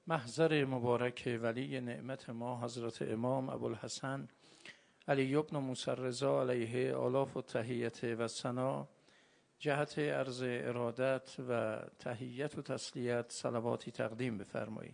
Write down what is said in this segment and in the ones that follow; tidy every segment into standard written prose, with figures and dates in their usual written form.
محضر مبارک ولی نعمت ما حضرت امام ابوالحسن علی بن موسی الرضا علیه آلاف و تحیت و ثنا جهت عرض ارادت و تحیت و تسلیت صلواتی تقدیم بفرمایید.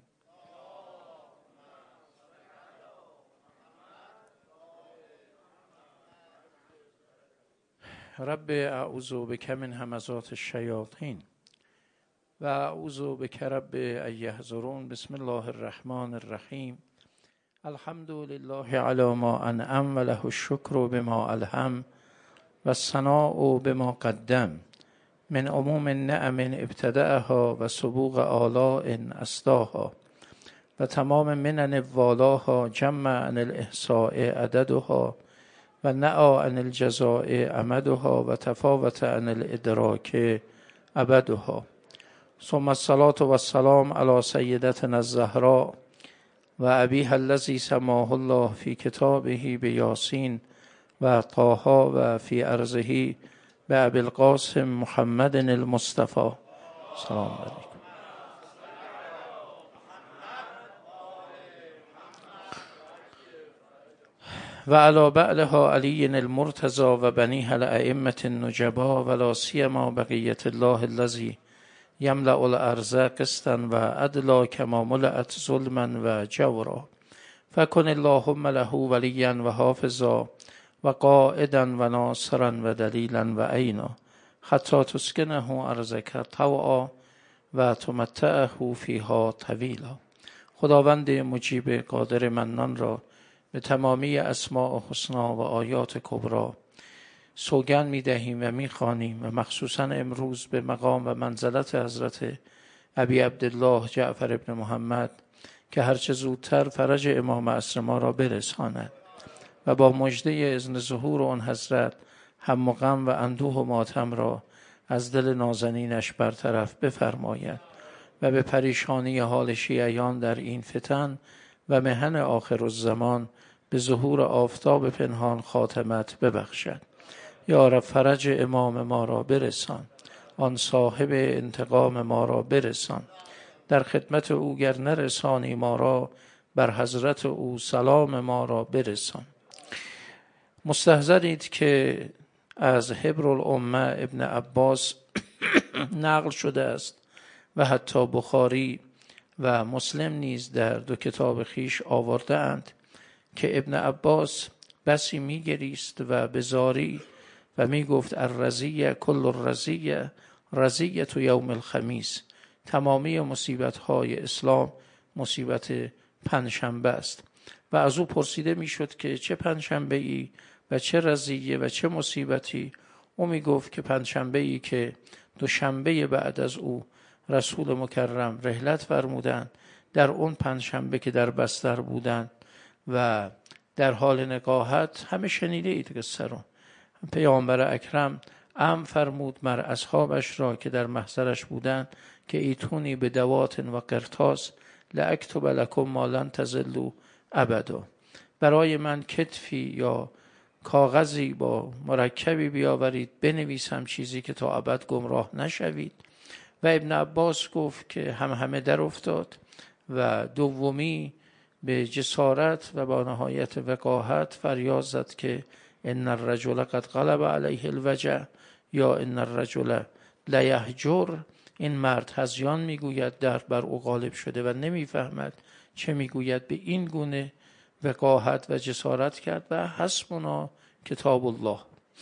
رب اعوذ بک من همزات الشیاطین و اعوذ بک رب ان یحضرون. بسم الله الرحمن الرحیم. الحمد لله علی ما انعم و له الشکر بما الهم و الثناء بما قدم من عموم النعم ابتدأها و سبوغ آلاء اسداها و تمام منن والاها جمع عن الاحصاء عددها و نعى عن الجزاء امدها و تفاوت عن الادراک ابدها. ثم الصلاة والسلام علی سیدتنا الزهراء و ابیها الذی سماه الله فی کتابه بیاسین و طه و فی ارضه بابی القاسم محمد المصطفى. سلام علیکم. و علی بعلها علی المرتضی و بنیها الائمة النجبا و لا سیما بقیة الله الذی یملأ الارض قسطا و عدلا کما ملأت ظلما و جورا. فکن اللهم له ولیا و حافظا و قائدا و ناصرا و دلیلا و عینا حتی تسکنه ارضک طوعا و تمتعه فیها طویلا. خداوند مجیب قادر منان را به تمامی اسماء حسنا و آیات کبرا سوگند می دهیم و می خوانیم و مخصوصا امروز به مقام و منزلت حضرت ابی عبدالله جعفر ابن محمد که هرچه زودتر فرج امام عصر ما را برساند و با مژده اذن ظهور آن حضرت هم و غم و اندوه و ماتم را از دل نازنینش برطرف بفرماید و به پریشانی حال شیعیان در این فتن و محن آخر الزمان به ظهور آفتاب پنهان خاتمت ببخشد. یا رب فرج امام ما را برسان، آن صاحب انتقام ما را برسان. در خدمت او گر نرسانی ما را، بر حضرت او سلام ما را برسان. مستحضرید که از حبر الامه ابن عباس نقل شده است و حتی بخاری و مسلم نیز در دو کتاب خیش آورده اند که ابن عباس بسی می گریست و بزاری و می گفت الرزیه کل الرزیه رزیه تو یوم الخمیس. تمامی مصیبت های اسلام مصیبت پنجشنبه است و از او پرسیده می شد که چه پنجشنبه ای و چه رزیه و چه مصیبتی. او می گفت که پنجشنبه ای که دوشنبه بعد از او رسول مکرم رحلت فرمودند، در اون پنجشنبه که در بستر بودند و در حال نقاهت، همه شنیده اید قصه رو، پیامبر اکرم امر فرمود مر اصحابش را که در محضرش بودند که ایتونی به دوات و قرطاس لاکتب لکم ما لن تضلوا ابدا، برای من کتفی یا کاغذی با مرکبی بیاورید بنویسم چیزی که تا ابد گمراه نشوید. و ابن عباس گفت که همه در افتاد و دومی به جسارت و با نهایت وقاحت فریاد زد که ان الرجل قد غلب علیه الوجع یا ان الرجل لیهجر. این مرد هذیان میگوید درد بر او غالب شده و نمیفهمد چه میگوید. به این گونه وقاحت و جسارت کرد و حسبنا کتاب الله،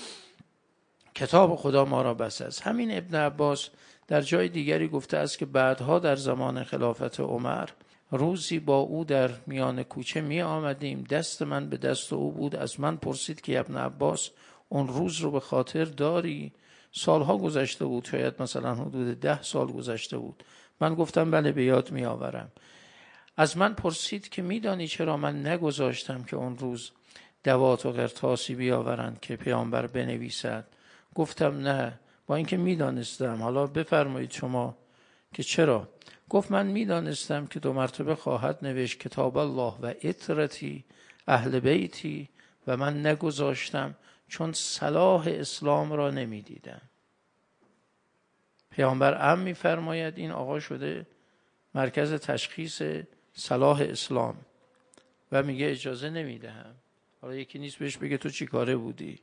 کتاب خدا ما را بس است. همین ابن عباس در جای دیگری گفته است که بعدها در زمان خلافت عمر روزی با او در میان کوچه می آمدیم، دست من به دست او بود، از من پرسید که ابن عباس اون روز رو به خاطر داری؟ سالها گذشته بود، شاید مثلا حدود 10 سال گذشته بود. من گفتم بله به یاد می آورم. از من پرسید که میدانی چرا من نگذاشتم که اون روز دوات و قرطاسی بیاورند که پیامبر بنویسد؟ گفتم نه، با اینکه میدانستم. حالا بفرمایید شما که چرا؟ گفت من میدانستم که 2 مرتبه خواهد نوشت کتاب الله و اطرتی اهل بیتی و من نگذاشتم چون صلاح اسلام را نمیدیدم. پیامبر میفرماید این آقا شده مرکز تشخیص صلاح اسلام و میگه اجازه نمیدهم. حالا یکی نیست بهش بگه تو چی کاره بودی.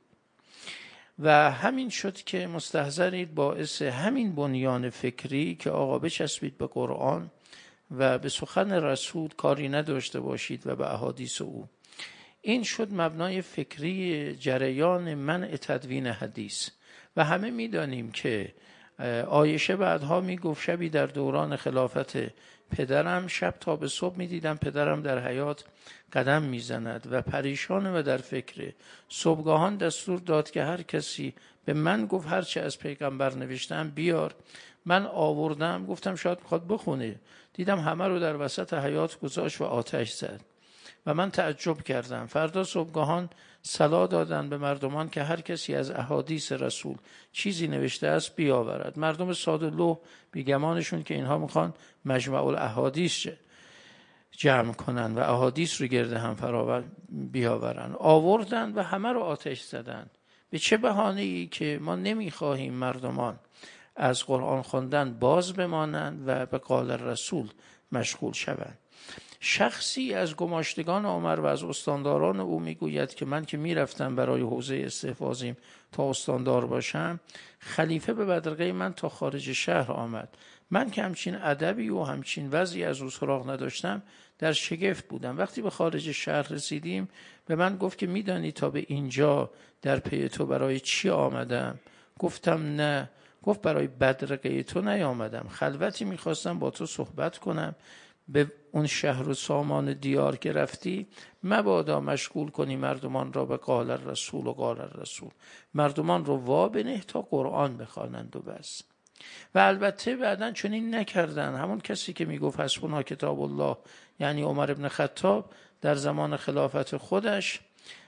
و همین شد که مستحضرید باعث همین بنیان فکری که آقا بچسبید به قرآن و به سخن رسول کاری نداشته باشید و به احادیث او، این شد مبنای فکری جریان منع تدوین حدیث. و همه میدانیم که عایشه بعدها میگفت شبی در دوران خلافت پدرم شب تا به صبح میدیدم پدرم در حیاط قدم میزند و پریشان و در فکر. صبحگاهان دستور داد که هر کسی به من گفت هرچه از پیغمبر نوشتم بیار. من آوردم، گفتم شاید میخواد بخونه، دیدم همه رو در وسط حیاط گذاشت و آتش زد و من تعجب کردم. فردا صبحگاهان صلاح دادن به مردمان که هر کسی از احادیث رسول چیزی نوشته است بیاورد. مردم ساده لوح بیگمانشون که اینها میخوان مجمع الاحادیث جمع کنن و احادیث رو گرده هم بیاورن. آوردن و همه رو آتش زدن. به چه بهانه‌ای؟ که ما نمیخواهیم مردمان از قرآن خوندن باز بمانند و به قال رسول مشغول شوند. شخصی از گماشتگان عمر و از استانداران او میگوید که من که میرفتم برای حوزه استحفاظیم تا استاندار باشم، خلیفه به بدرقه من تا خارج شهر آمد. من که همچین ادبی و همچین وضعی از او سراغ نداشتم در شگفت بودم. وقتی به خارج شهر رسیدیم به من گفت که میدانی تا به اینجا در پی تو برای چی آمدم؟ گفتم نه. گفت برای بدرقه تو نیامدم، خلوتی میخواستم با تو صحبت کنم. به اون شهر و سامان دیار که رفتی مبادا مشغول کنی مردمان را به قال الرسول و قال الرسول. مردمان رو وا بنه تا قرآن بخوانند و بس. و البته بعداً چنین نکردن. همون کسی که میگفت حسبنا کتاب الله، یعنی عمر ابن خطاب، در زمان خلافت خودش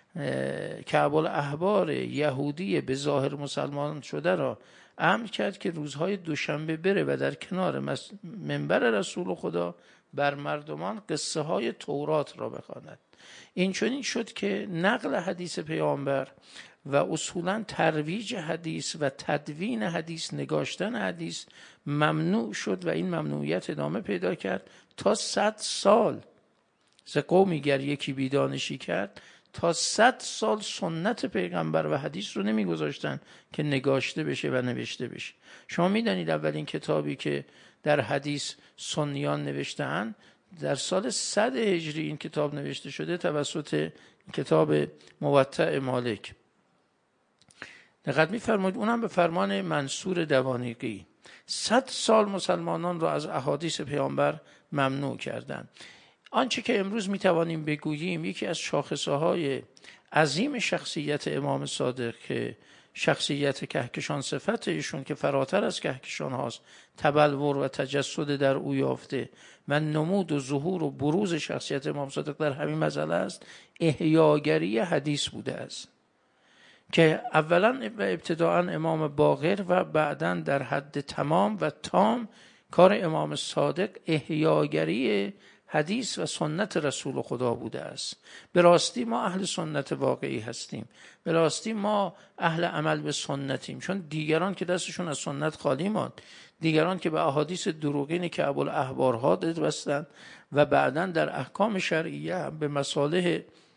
کعب الاحبار یهودی به ظاهر مسلمان شده را امر کرد که روزهای دوشنبه بره و در کنار منبر رسول خدا بر مردمان قصه های تورات را بخواند. این چنین شد که نقل حدیث پیامبر و اصولا ترویج حدیث و تدوین حدیث، نگاشتن حدیث ممنوع شد و این ممنوعیت ادامه پیدا کرد تا 100 سال. ز قومی گر یکی بیدانشی کرد، تا 100 سال سنت پیغمبر و حدیث رو نمیگذاشتن که نگاشته بشه و نوشته بشه. شما میدانید اولین کتابی که در حدیث سنیان نوشتن در سال 100 هجری این کتاب نوشته شده توسط کتاب موطأ مالک. دقت می‌فرمایید اونم به فرمان منصور دوانیقی. 100 سال مسلمانان را از احادیث پیامبر ممنوع کردند. آنچه که امروز میتوانیم بگوییم یکی از شاخصه‌های عظیم شخصیت امام صادق که شخصیت کهکشان صفت ایشون که فراتر از کهکشان هاست، تبلور و تجسد در او یافته و نمود و ظهور و بروز شخصیت امام صادق در همین مسئله است، احیاگری حدیث بوده است که اولا و ابتداء امام باقر و بعداً در حد تمام و تام کار امام صادق احیاگری حدیث و سنت رسول خدا بوده است. به راستی ما اهل سنت واقعی هستیم، به راستی ما اهل عمل به سنتیم، چون دیگران که دستشون از سنت خالی ماند، دیگران که به احادیث دروغین که ابوالاحبارها دل بستند و بعداً در احکام شرعیه به مصالح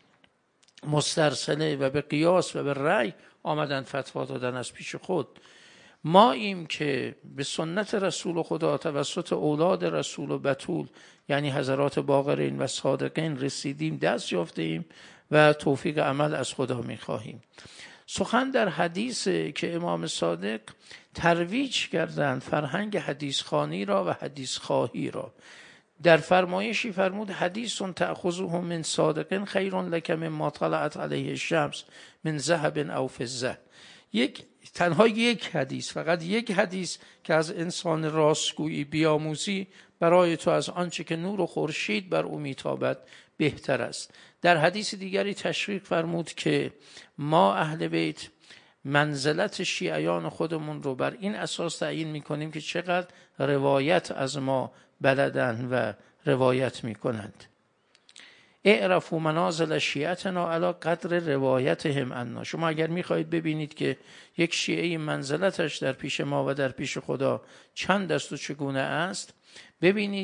مسترسله و به قیاس و به رأی آمدن فتوا دادن از پیش خود. ما ایم که به سنت رسول خدا توسط اولاد رسول و بتول یعنی حضرات باقرین و صادقین رسیدیم، دست یافته ایم و توفیق عمل از خدا می‌خواهیم. سخن در حدیث که امام صادق ترویج کردند فرهنگ حدیث خوانی را و حدیث خواهی را. در فرمایشی فرمود حدیث تأخذه من صادق خیر لک مما طلعت علیه الشمس من ذهب او فضه. تنها یک حدیث، فقط یک حدیث که از انسان راستگویی بیاموزی برای تو از آنچه که نور و خورشید بر او میتابد بهتر است. در حدیث دیگری تشویق فرمود که ما اهل بیت منزلت شیعیان خودمون رو بر این اساس تعیین میکنیم که چقدر روایت از ما بلدن و روایت میکنند. اعرفوا منازل شیعتنا علی قدر روایتهم عنا. شما اگر میخواهید ببینید که یک شیعه منزلتش در پیش ما و در پیش خدا چند است و چگونه است، ببینید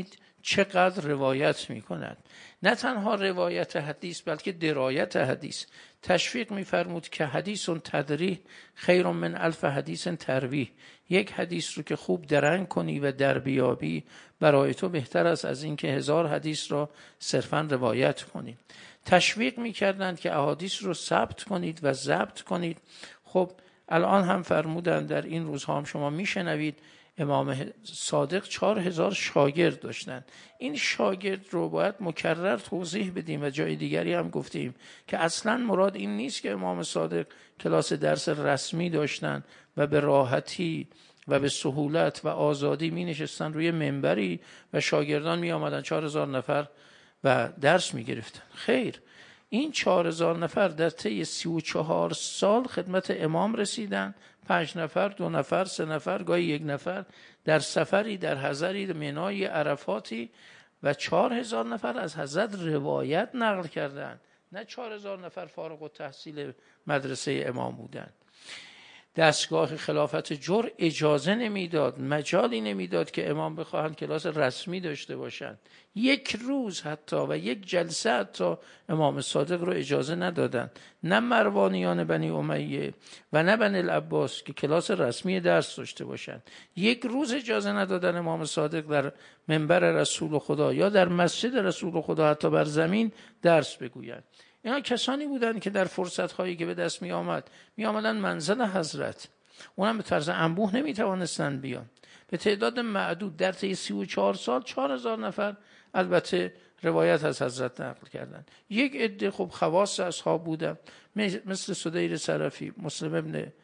چقدر روایت میکند. نه تنها روایت حدیث بلکه درایت حدیث. تشویق میفرمود که حدیث تدریح خیر من الف حدیث ترویح. یک حدیث رو که خوب درنگ کنی و در بیابی برای تو بهتر است از این که 1000 حدیث را صرفا روایت کنی. تشویق میکردند که احادیث رو ثبت کنید و ضبط کنید. خب الان هم فرمودند، در این روزها هم شما میشنوید، امام صادق 4000 شاگرد داشتن. این شاگرد رو باید مکرر توضیح بدیم و جای دیگری هم گفتیم که اصلا مراد این نیست که امام صادق کلاس درس رسمی داشتن و به راحتی و به سهولت و آزادی می نشستن روی منبری و شاگردان می آمدن 4000 نفر و درس می گرفتن. خیر، این 4000 نفر در طی 34 سال خدمت امام رسیدن. 5 نفر، 2 نفر، 3 نفر، گاهی 1 نفر در سفری، در حضری، منای، عرفاتی، و 4000 نفر از حضرت روایت نقل کردند. نه 4000 نفر فارغ التحصیل مدرسه امام بودند. دستگاه خلافت جر اجازه نمیداد، مجالی نمیداد که امام بخواهند کلاس رسمی داشته باشند. یک روز حتی و یک جلسه حتی امام صادق رو اجازه ندادند. نه مروانیان بنی امیه و نه بنی العباس که کلاس رسمی درس داشته باشند. یک روز اجازه ندادن امام صادق در منبر رسول خدا یا در مسجد رسول خدا حتی بر زمین درس بگویند. اینا کسانی بودند که در فرصت‌هایی که به دست می آمدن منزل حضرت، اونم به طرز انبوه نمی توانستند بیان. به تعداد معدود در طی 34 سال 4000 نفر البته روایت از حضرت نقل کردند. یک عده خب خواص اصحاب بودند، مثل سدیر صرفی، مسلم ابن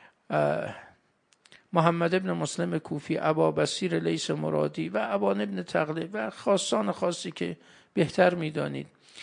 محمد ابن مسلم کوفی، ابا بصیر لیث مرادی و ابان ابن تغلب و خاصان خاصی که بهتر می‌دانید.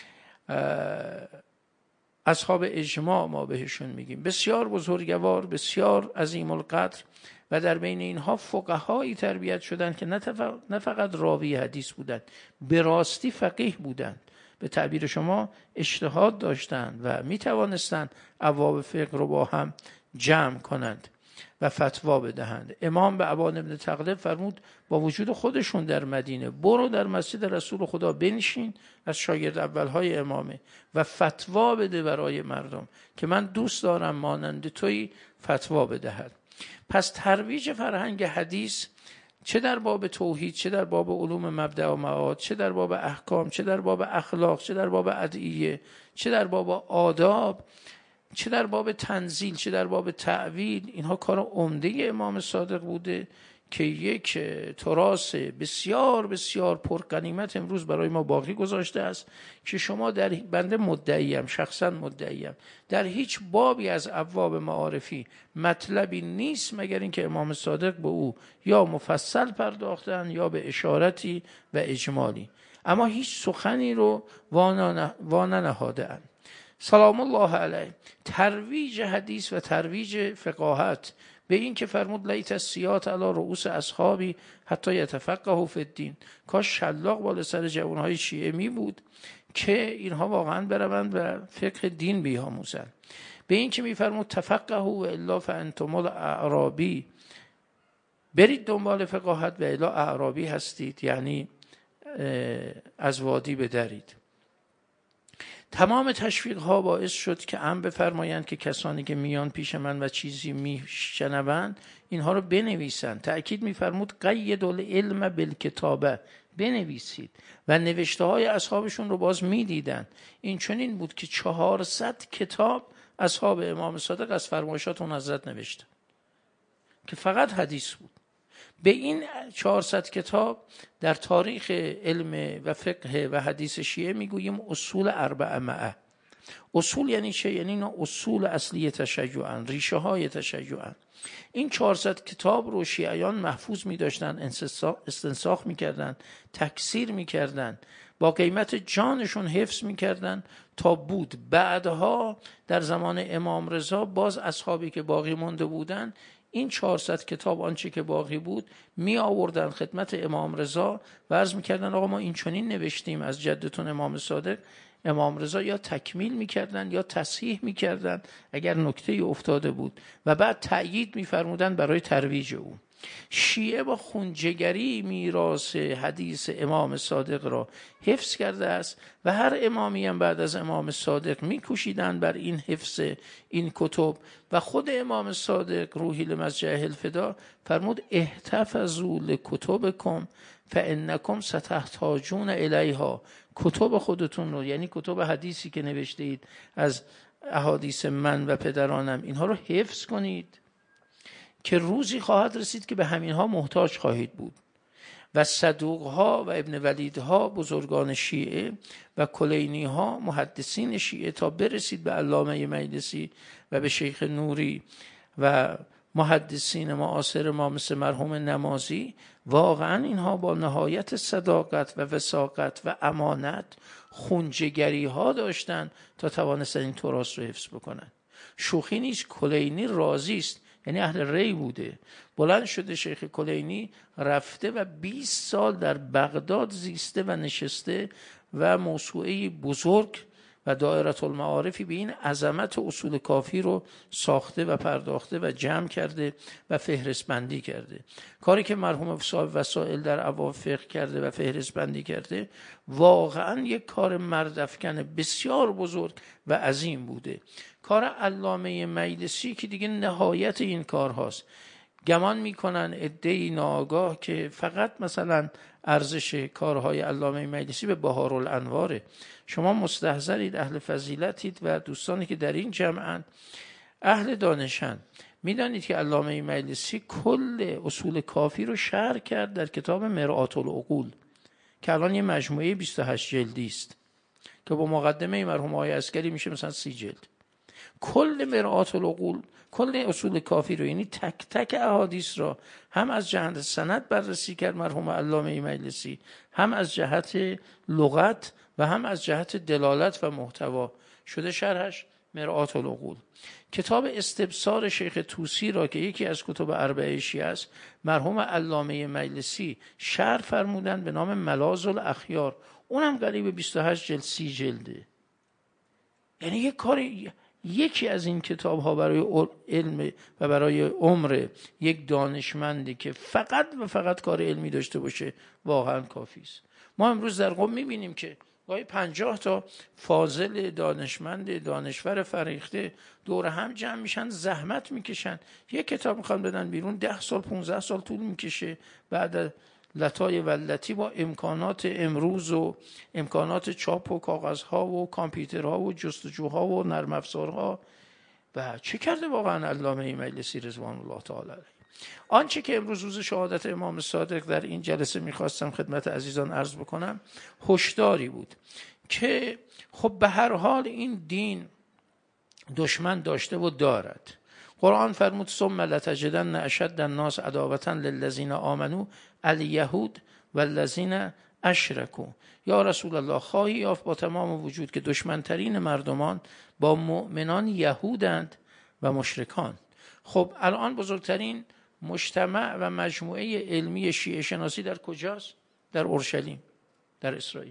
اصحاب اجماع ما بهشون میگیم، بسیار بزرگوار، بسیار عظیم القدر، و در بین اینها فقهایی تربیت شدن که نه فقط راوی حدیث بودند، به راستی فقیه بودند. به تعبیر شما اجتهاد داشتند و میتوانستند ابواب فقه رو با هم جمع کنند و فتوا بدهند. امام به ابان ابن تغلب فرمود با وجود خودشون در مدینه، برو در مسجد رسول خدا بنشین، از شاگرد اولهای امامه، و فتوا بده برای مردم که من دوست دارم مانند توی فتوا بدهد. پس ترویج فرهنگ حدیث، چه در باب توحید، چه در باب علوم مبدأ و معاد، چه در باب احکام، چه در باب اخلاق، چه در باب ادعیه، چه در باب آداب، چه در باب تنزیل، چه در باب تعویل، اینها کار عمده امام صادق بوده که یک تراث بسیار بسیار پرغنیمت امروز برای ما باقی گذاشته است که شما در بنده مدعیم، شخصا مدعیم، در هیچ بابی از ابواب معارفی مطلبی نیست مگر اینکه امام صادق به او یا مفصل پرداختن یا به اشارتی و اجمالی، اما هیچ سخنی رو وانا نهاده‌اند. سلام الله علیه. ترویج حدیث و ترویج فقاهت به این که فرمود لیت السیات علی رؤوس اصحابی حتی یتفقهوا فی الدین، کاش شلاق بالا سر جوانهای شیعه می بود که اینها واقعا بروند و فقه دین بیاموزند. به این که می فرمود تفقهوا و الا فانتم الاعرابی، برید دنبال فقاهت و الا اعرابی هستید، یعنی از وادی بدرید. تمام تشویق ها باعث شد که بفرمایند که کسانی که میان پیش من و چیزی میشنوند اینها رو بنویسند. تأکید میفرمود قید العلم بالکتابه، بنویسید، و نوشته های اصحابشون رو باز میدیدن. این چنین بود که 400 کتاب اصحاب امام صادق از فرمایشات اون حضرت نوشتن که فقط حدیث بود. به این 400 کتاب در تاریخ علم و فقه و حدیث شیعه میگوییم اصول 400. اصول یعنی چه؟ یعنی اینا اصول اصلی تشیعاً، ریشه های تشیعاً. این 400 کتاب رو شیعیان محفوظ می‌داشتن، استنساخ می‌کردن، تکثیر می‌کردن، با قیمت جانشون حفظ می‌کردن تا بود. بعدها در زمان امام رضا باز اصحابی که باقی مونده بودن این 400 کتاب آنچه که باقی بود می آوردن خدمت امام رضا و عرض می‌کردن آقا ما این چنین نوشتیم از جدتون امام صادق. امام رضا یا تکمیل می‌کردن یا تصحیح می‌کردن اگر نکته افتاده بود و بعد تأیید می‌فرمودن برای ترویج او. شیعه با خونجگری میراث حدیث امام صادق را حفظ کرده است و هر امامی هم بعد از امام صادق میکوشیدند بر این حفظ این کتب و خود امام صادق روحی لمسجعه الفدا فرمود احتفظوا لکتبکم فانکم ستحتاجون الیها. کتب خودتون رو، یعنی کتب حدیثی که نوشته اید از احادیث من و پدرانم، اینها رو حفظ کنید که روزی خواهد رسید که به همینها محتاج خواهید بود. و صدوقها و ابن ولیدها بزرگان شیعه و کلینیها محدثین شیعه تا برسید به علامه مجلسی و به شیخ نوری و محدثین معاصر ما مثل مرحوم نمازی، واقعا اینها با نهایت صداقت و وثاقت و امانت خونجگری ها داشتن تا توانستن این تراث رو حفظ بکنن. شوخی نیست، کلینی راضی است، یعنی اهل ری بوده، بلند شده شیخ کلینی رفته و 20 سال در بغداد زیسته و نشسته و موسوعه بزرگ و دایره المعارفی به این عظمت اصول کافی رو ساخته و پرداخته و جمع کرده و فهرست بندی کرده. کاری که مرحوم صاحب وسائل در ابواب فقه کرده و فهرست بندی کرده واقعا یک کار مردافکن بسیار بزرگ و عظیم بوده. کار علامه مجلسی که دیگه نهایت این کار هاست. گمان میکنن عده‌ای ناآگاه که فقط مثلا ارزش کارهای علامه مجلسی به بهارالانواره. شما مستحضرید، اهل فضیلتید و دوستانی که در این جمعن اهل دانشن، میدانید که علامه مجلسی کل اصول کافی رو شرح کرد در کتاب مرآت العقول که الان یه مجموعه 28 جلدی است که با مقدمه مرحوم آقای عسکری میشه مثلا 30 جلد. کل مرآت العقول، کل اصول کافی رو، یعنی تک تک احادیث را هم از جهت سند بررسی کرد مرحوم علامه مجلسی، هم از جهت لغت و هم از جهت دلالت و محتوا، شده شرحش مرآت العقول. کتاب استبصار شیخ طوسی را که یکی از کتب اربعه شیعه است، مرحوم علامه مجلسی شرح فرمودند به نام ملاذ الاخیار، اونم قریب 28 جلد 30 جلده. یعنی یک کار، یکی از این کتاب ها برای علم و برای عمر یک دانشمندی که فقط و فقط کار علمی داشته باشه واقعا کافی است. ما امروز در قم میبینیم که گاهی 50 تا فاضل دانشمند دانشور فریخته دور هم جمع میشن، زحمت میکشن، یک کتاب میخوان بدن بیرون 10 سال 15 سال طول میکشه. بعد لطای ولتی با امکانات امروز و امکانات چاپ و کاغذها و کامپیوترها و جستجوها و نرم افزارها، و چه کرده واقعا علامه مجلسی رضوان الله تعالی علیه. آنچه که امروز روز شهادت امام صادق در این جلسه میخواستم خدمت عزیزان عرض بکنم، هشداری بود که خب به هر حال این دین دشمن داشته و دارد. قرآن فرمود ثم لتجدن اشد الناس عداوة للذین آمنوا الیهود والذین اشرکوا. یا رسول الله، خواهی یافت با تمام وجود که دشمنترین مردمان با مؤمنان یهودند و مشرکان. خب الان بزرگترین مجتمع و مجموعه علمی شیعه شناسی در کجاست؟ در اورشلیم، در اسرائیل.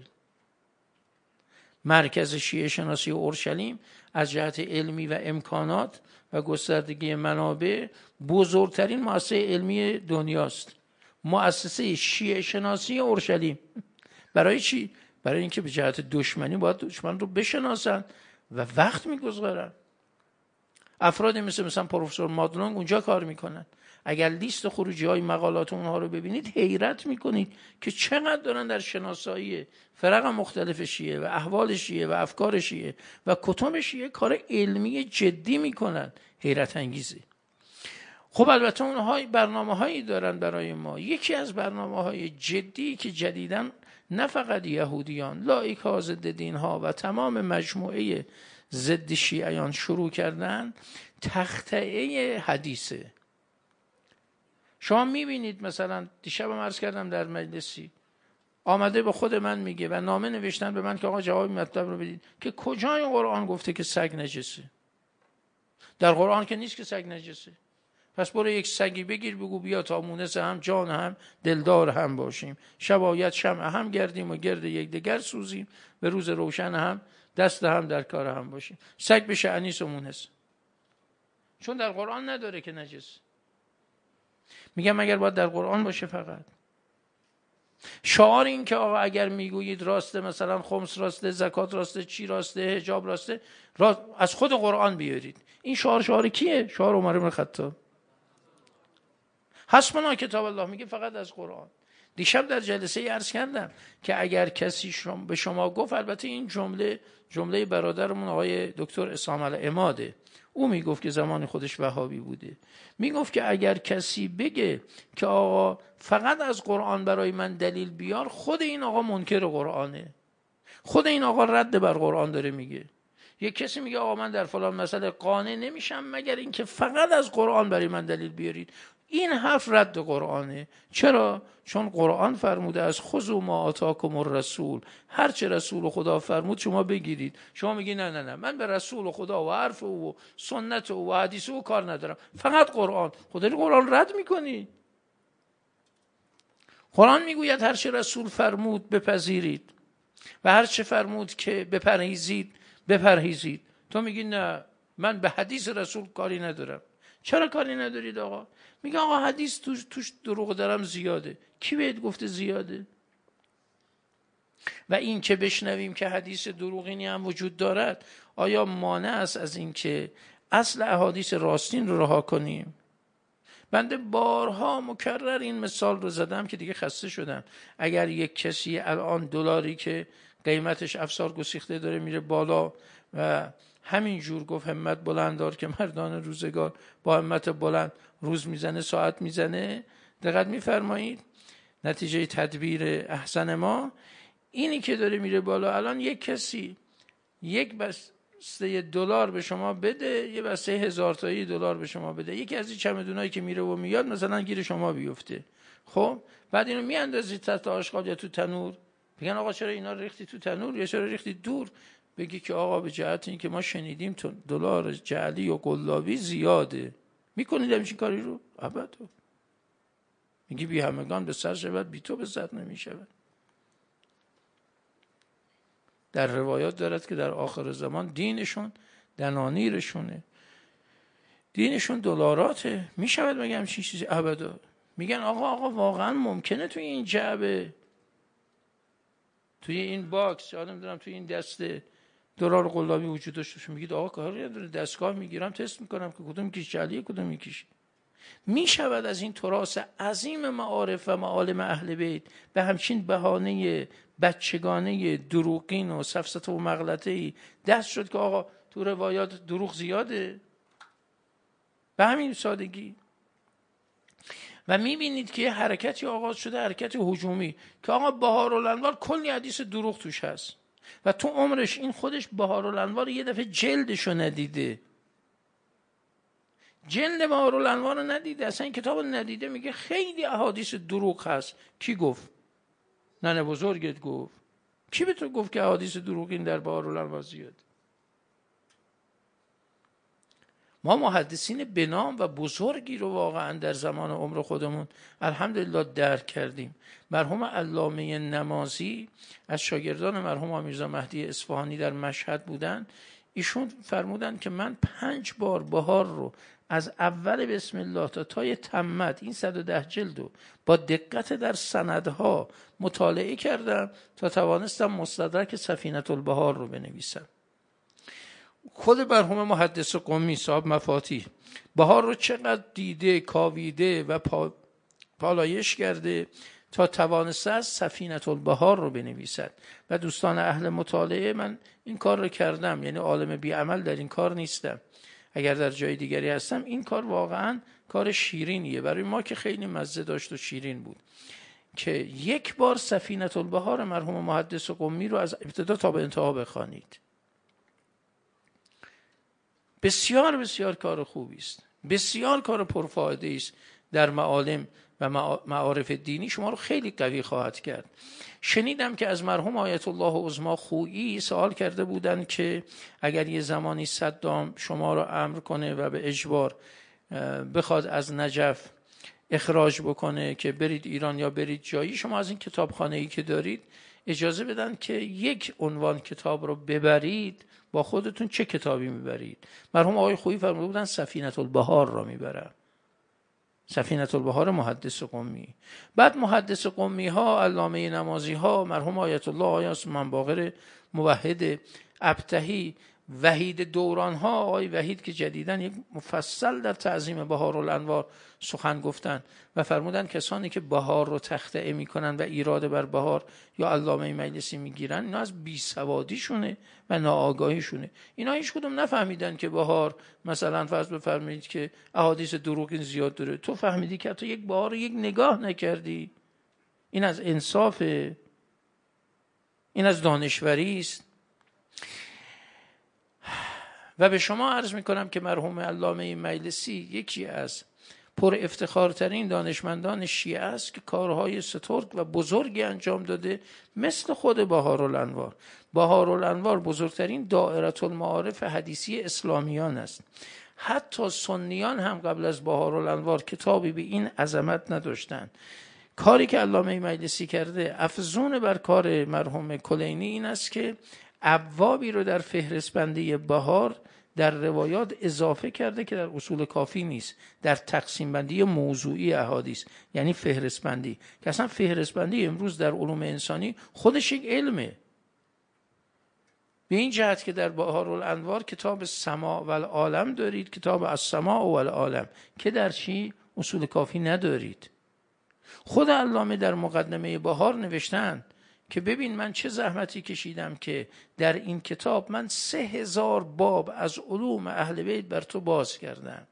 مرکز شیعه شناسی اورشلیم از جهت علمی و امکانات و گستردگی منابع بزرگترین مؤسسه علمی دنیاست. مؤسسه شیعه شناسی اورشلیم. برای چی؟ برای اینکه به جهت دشمنی باید دشمن رو بشناسن و وقت میگذارن. افرادی مثلا پروفسور مادلونگ اونجا کار میکنن. اگر لیست خروجی های مقالات اونها رو ببینید حیرت میکنید که چقدر دارن در شناسایی فرق مختلف شیعه و احوال شیعه و افکار شیعه و کتب شیعه کار علمی جدی میکنن. حیرت انگیزه. خب البته اونها برنامه هایی دارن برای ما. یکی از برنامه های جدی که جدیداً نه فقط یهودیان، لایک‌ها، ضد دین‌ها و تمام مجموعه ضد شیعیان شروع کردن، تخطئه حدیثه. شما میبینید مثلا دیشب هم عرض کردم در مجلسی، آمده به خود من میگه و نامه نوشتن به من که آقا جواب مطلب رو بدید که کجای قرآن گفته که سگ نجسه؟ در قرآن که نیست که سگ نجسه. پس برو یک سگی بگیر بگو بیا تا مونس هم جان هم دلدار هم باشیم، شبایت شمع هم گردیم و گرد یک دگر سوزیم، به روز روشن هم دست هم در کار هم باشیم. سگ بشه انیس و مونس، چون در قرآن نداره که نجس. میگم مگر باید در قرآن باشه فقط؟ شعار این که آقا اگر میگویید راسته، مثلا خمس راسته، زکات راسته، چی راسته، حجاب راسته، از خود قرآن بیارید. این شعار کیه؟ شعار عمر بن خطاب. حسبنا کتاب الله میگه فقط از قرآن. دیشب در جلسه عرض کردم که اگر کسی به شما گفت، البته این جمله برادرمون آقای دکتر اسام العماده، او میگفت که زمان خودش وهابی بوده، میگفت که اگر کسی بگه که آقا فقط از قرآن برای من دلیل بیار، خود این آقا منکر قرآنه، خود این آقا رد بر قرآن داره میگه. یک کسی میگه آقا من در فلان مسئله قانع نمیشم مگر اینکه فقط از قرآن برای من دلیل بیارید، این حرف رد قرآنه. چرا؟ چون قرآن فرموده از خذوا ما آتاکم الرسول، هر چه رسول خدا فرمود شما بگیرید. شما میگی نه من به رسول خدا و حرف او و سنت او و حدیث او کار ندارم، فقط قرآن. خدا قرآن رد میکنی. قرآن میگوید هر چه رسول فرمود بپذیرید و هر چه فرمود که بپرهیزید. تو میگی نه من به حدیث رسول کاری ندارم. چرا کاری ندارید آقا؟ میگه آقا حدیث توش دروغ دارم زیاده. کی بهت گفته زیاده؟ و این که بشنویم که حدیث دروغینی هم وجود دارد، آیا مانع است از این که اصل احادیث راستین رو رها کنیم؟ بنده بارها مکرر این مثال رو زدم که دیگه خسته شدم. اگر یک کسی الان دلاری که قیمتش افسار گسیخته داره میره بالا و همین جور گفت همت بلند دار که مردان روزگار با همت بلند روز میزنه ساعت میزنه، دقت میفرمایید نتیجه تدبیر احسن ما اینی که داره میره بالا. الان یک کسی یک بسته دلار به شما بده، یه بسته 1000 تایی دلار به شما بده، یکی از این چمدونایی که میره و میاد مثلا گیر شما بیفته، خب بعد اینو میاندازید تحت آشغال یا تو تنور، میگن آقا چرا اینا رو ریختی تو تنور یا چرا ریختی دور؟ بگی که آقا به جهت این که ما شنیدیم دلار جعلی و قلابی زیاده. میکنید همچین کاری رو؟ ابدا. میگی بی همگان به سر شود بی تو به سر نمیشود. در روایات دارد که در آخر زمان دینشون دنانیرشونه، دینشون دلاراته. میشود مگه همچین چیزی؟ ابدا. میگن آقا واقعا ممکنه توی این جعبه، توی این باکس، یادم دارم توی این دسته دلار قلابی وجود داشته. میگید آقا کاری نداره، دستگاه میگیرم تست میکنم که کدوم کیش جعلیه کدوم یکیش. میشود از این تراث عظیم معارف و معالم اهل بیت به همچین بهانه بچگانه دروغین و سفسطه و مغلطه‌ای دست شد که آقا تو روایات دروغ زیاده؟ به همین سادگی. و میبینید که حرکتی آغاز شده، حرکت هجومی، که آقا بهارالانوار کلی حدیث دروغ توش هست و تو عمرش این خودش بهارالانوار یه دفعه جلدشو ندیده، جلد بهارالانوار رو ندیده، اصلا این کتاب رو ندیده، میگه خیلی احادیث دروغ هست. کی گفت؟ ننه بزرگت گفت. کی به تو گفت که احادیث دروغین در بهارالانوار زیاد؟ ما محدثین بنام و بزرگی رو واقعا در زمان عمر خودمون الحمدلله درک کردیم. مرحوم علامه نمازی از شاگردان مرحوم میرزا مهدی اصفهانی در مشهد بودن. ایشون فرمودن که من 5 بار بهار رو از اول بسم الله تا تای تمت این 110 جلدو با دقت در سندها مطالعه کردم تا توانستم مستدرک سفینة البحار رو بنویسم. خود مرحوم محدث قمی صاحب مفاتیح بهار رو چقدر دیده، کاویده و پالایش کرده تا توانسته از سفینة البحار رو بنویسد. و دوستان اهل مطالعه، من این کار رو کردم، یعنی عالم بی عمل در این کار نیستم. اگر در جای دیگری هستم این کار واقعا کار شیرینیه برای ما که خیلی مزه داشت و شیرین بود که یک بار سفینة البحار مرحوم محدث قمی رو از ابتدا تا به انتها بخوانید. بسیار بسیار کار خوبی است، بسیار کار پرفایده است، در معالم و معارف دینی شما رو خیلی قوی خواهد کرد. شنیدم که از مرحوم آیت الله عظما خویی سوال کرده بودن که اگر یه زمانی صدام شما رو امر کنه و به اجبار بخواد از نجف اخراج بکنه که برید ایران یا برید جایی، شما از این کتابخانه‌ای که دارید اجازه بدن که یک عنوان کتاب رو ببرید، با خودتون چه کتابی میبرید؟ مرحوم آقای خویی فرموده بودن سفینة البحار را میبرم. سفینة البحار محدث قمی. بعد محدث قمی ها، علامه نمازی ها، مرحوم آیت الله آیاس منباقر موحد ابتهی، وحید دوران ها، آقای وحید که جدیدن یک مفصل در تعظیم بهارالانوار سخن گفتن و فرمودن کسانی که بهار رو تخطئه میکنن و ایراد بر بهار یا علامه مجلسی میگیرن، اینا از بیسوادیشونه و ناآگاهیشونه. اینا هیچ کدوم نفهمیدن که بهار مثلا فرض بفرمایید که احادیث دروغ زیاد داره، تو فهمیدی که تو یک بهار یک نگاه نکردی. این از انصافه، این از دانشوری است. و به شما عرض میکنم که مرحوم علامه مجلسی یکی از پر افتخارترین دانشمندان شیعه است که کارهای سترگ و بزرگی انجام داده، مثل خود بهارالانوار. بهارالانوار بزرگترین دائره المعارف حدیثی اسلامیان است. حتی سنیان هم قبل از بهارالانوار کتابی به این عظمت نداشتند. کاری که علامه مجلسی کرده افزون بر کار مرحوم کلینی این است که ابوابی رو در فهرست بندی بهار در روایات اضافه کرده که در اصول کافی نیست، در تقسیم بندی موضوعی احادیث، یعنی فهرست بندی، که اصلا فهرست بندی امروز در علوم انسانی خودش یک علمه. به این جهت که در بهارالانوار کتاب سماع و العالم دارید، کتاب السماع و العالم، که در چی؟ اصول کافی ندارید. خود علامه در مقدمه بهار نوشتن که ببین من چه زحمتی کشیدم که در این کتاب من 3000 باب از علوم اهل بیت بر تو باز کردم.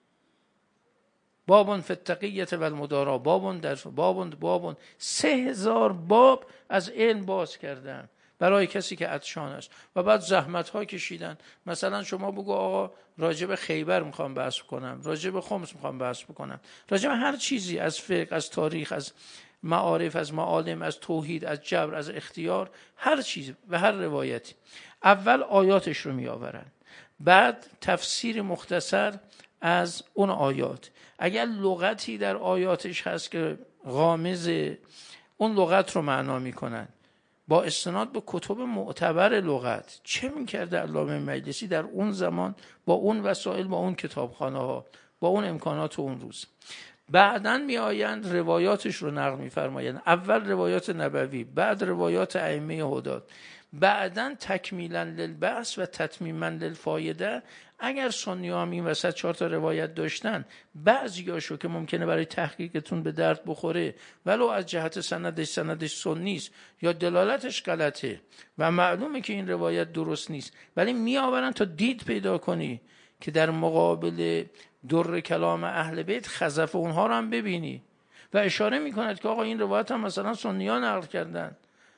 بابون فی التقیة و المدارا، بابون 3000 باب از علم باز کردم برای کسی که عطشان است. و بعد زحمت ها کشیدن. مثلا شما بگو آقا راجب خیبر میخوام بحث کنم، راجب خمس میخوام بحث بکنم، راجب هر چیزی، از فقه، از تاریخ، از معارف، از معالم، از توحید، از جبر، از اختیار، هر چیز و هر روایتی، اول آیاتش رو می آورن، بعد تفسیر مختصر از اون آیات. اگر لغتی در آیاتش هست که غامضه، اون لغت رو معنا می کنن با استناد به کتب معتبر لغت. چه می کرده علامه مجلسی در اون زمان با اون وسایل، با اون کتابخانه ها، با اون امکانات اون روز؟ بعدن می آیند روایاتش رو نقل می فرمایند. اول روایات نبوی، بعد روایات ائمه هدی، بعدن تکمیلا للبعث و تتمیما للفایده. اگر سنی ها هم این وسط 4 تا روایت داشتن، بعضیاشو که ممکنه برای تحقیقتون به درد بخوره ولو از جهت سندش سنی است یا دلالتش غلطه و معلومه که این روایت درست نیست، ولی می آورن تا دید پیدا کنی که در مقابل در کلام اهل بیت خزف اونها رو هم ببینی. و اشاره میکند که آقا این روایت هم مثلا سنی ها نقل کردن،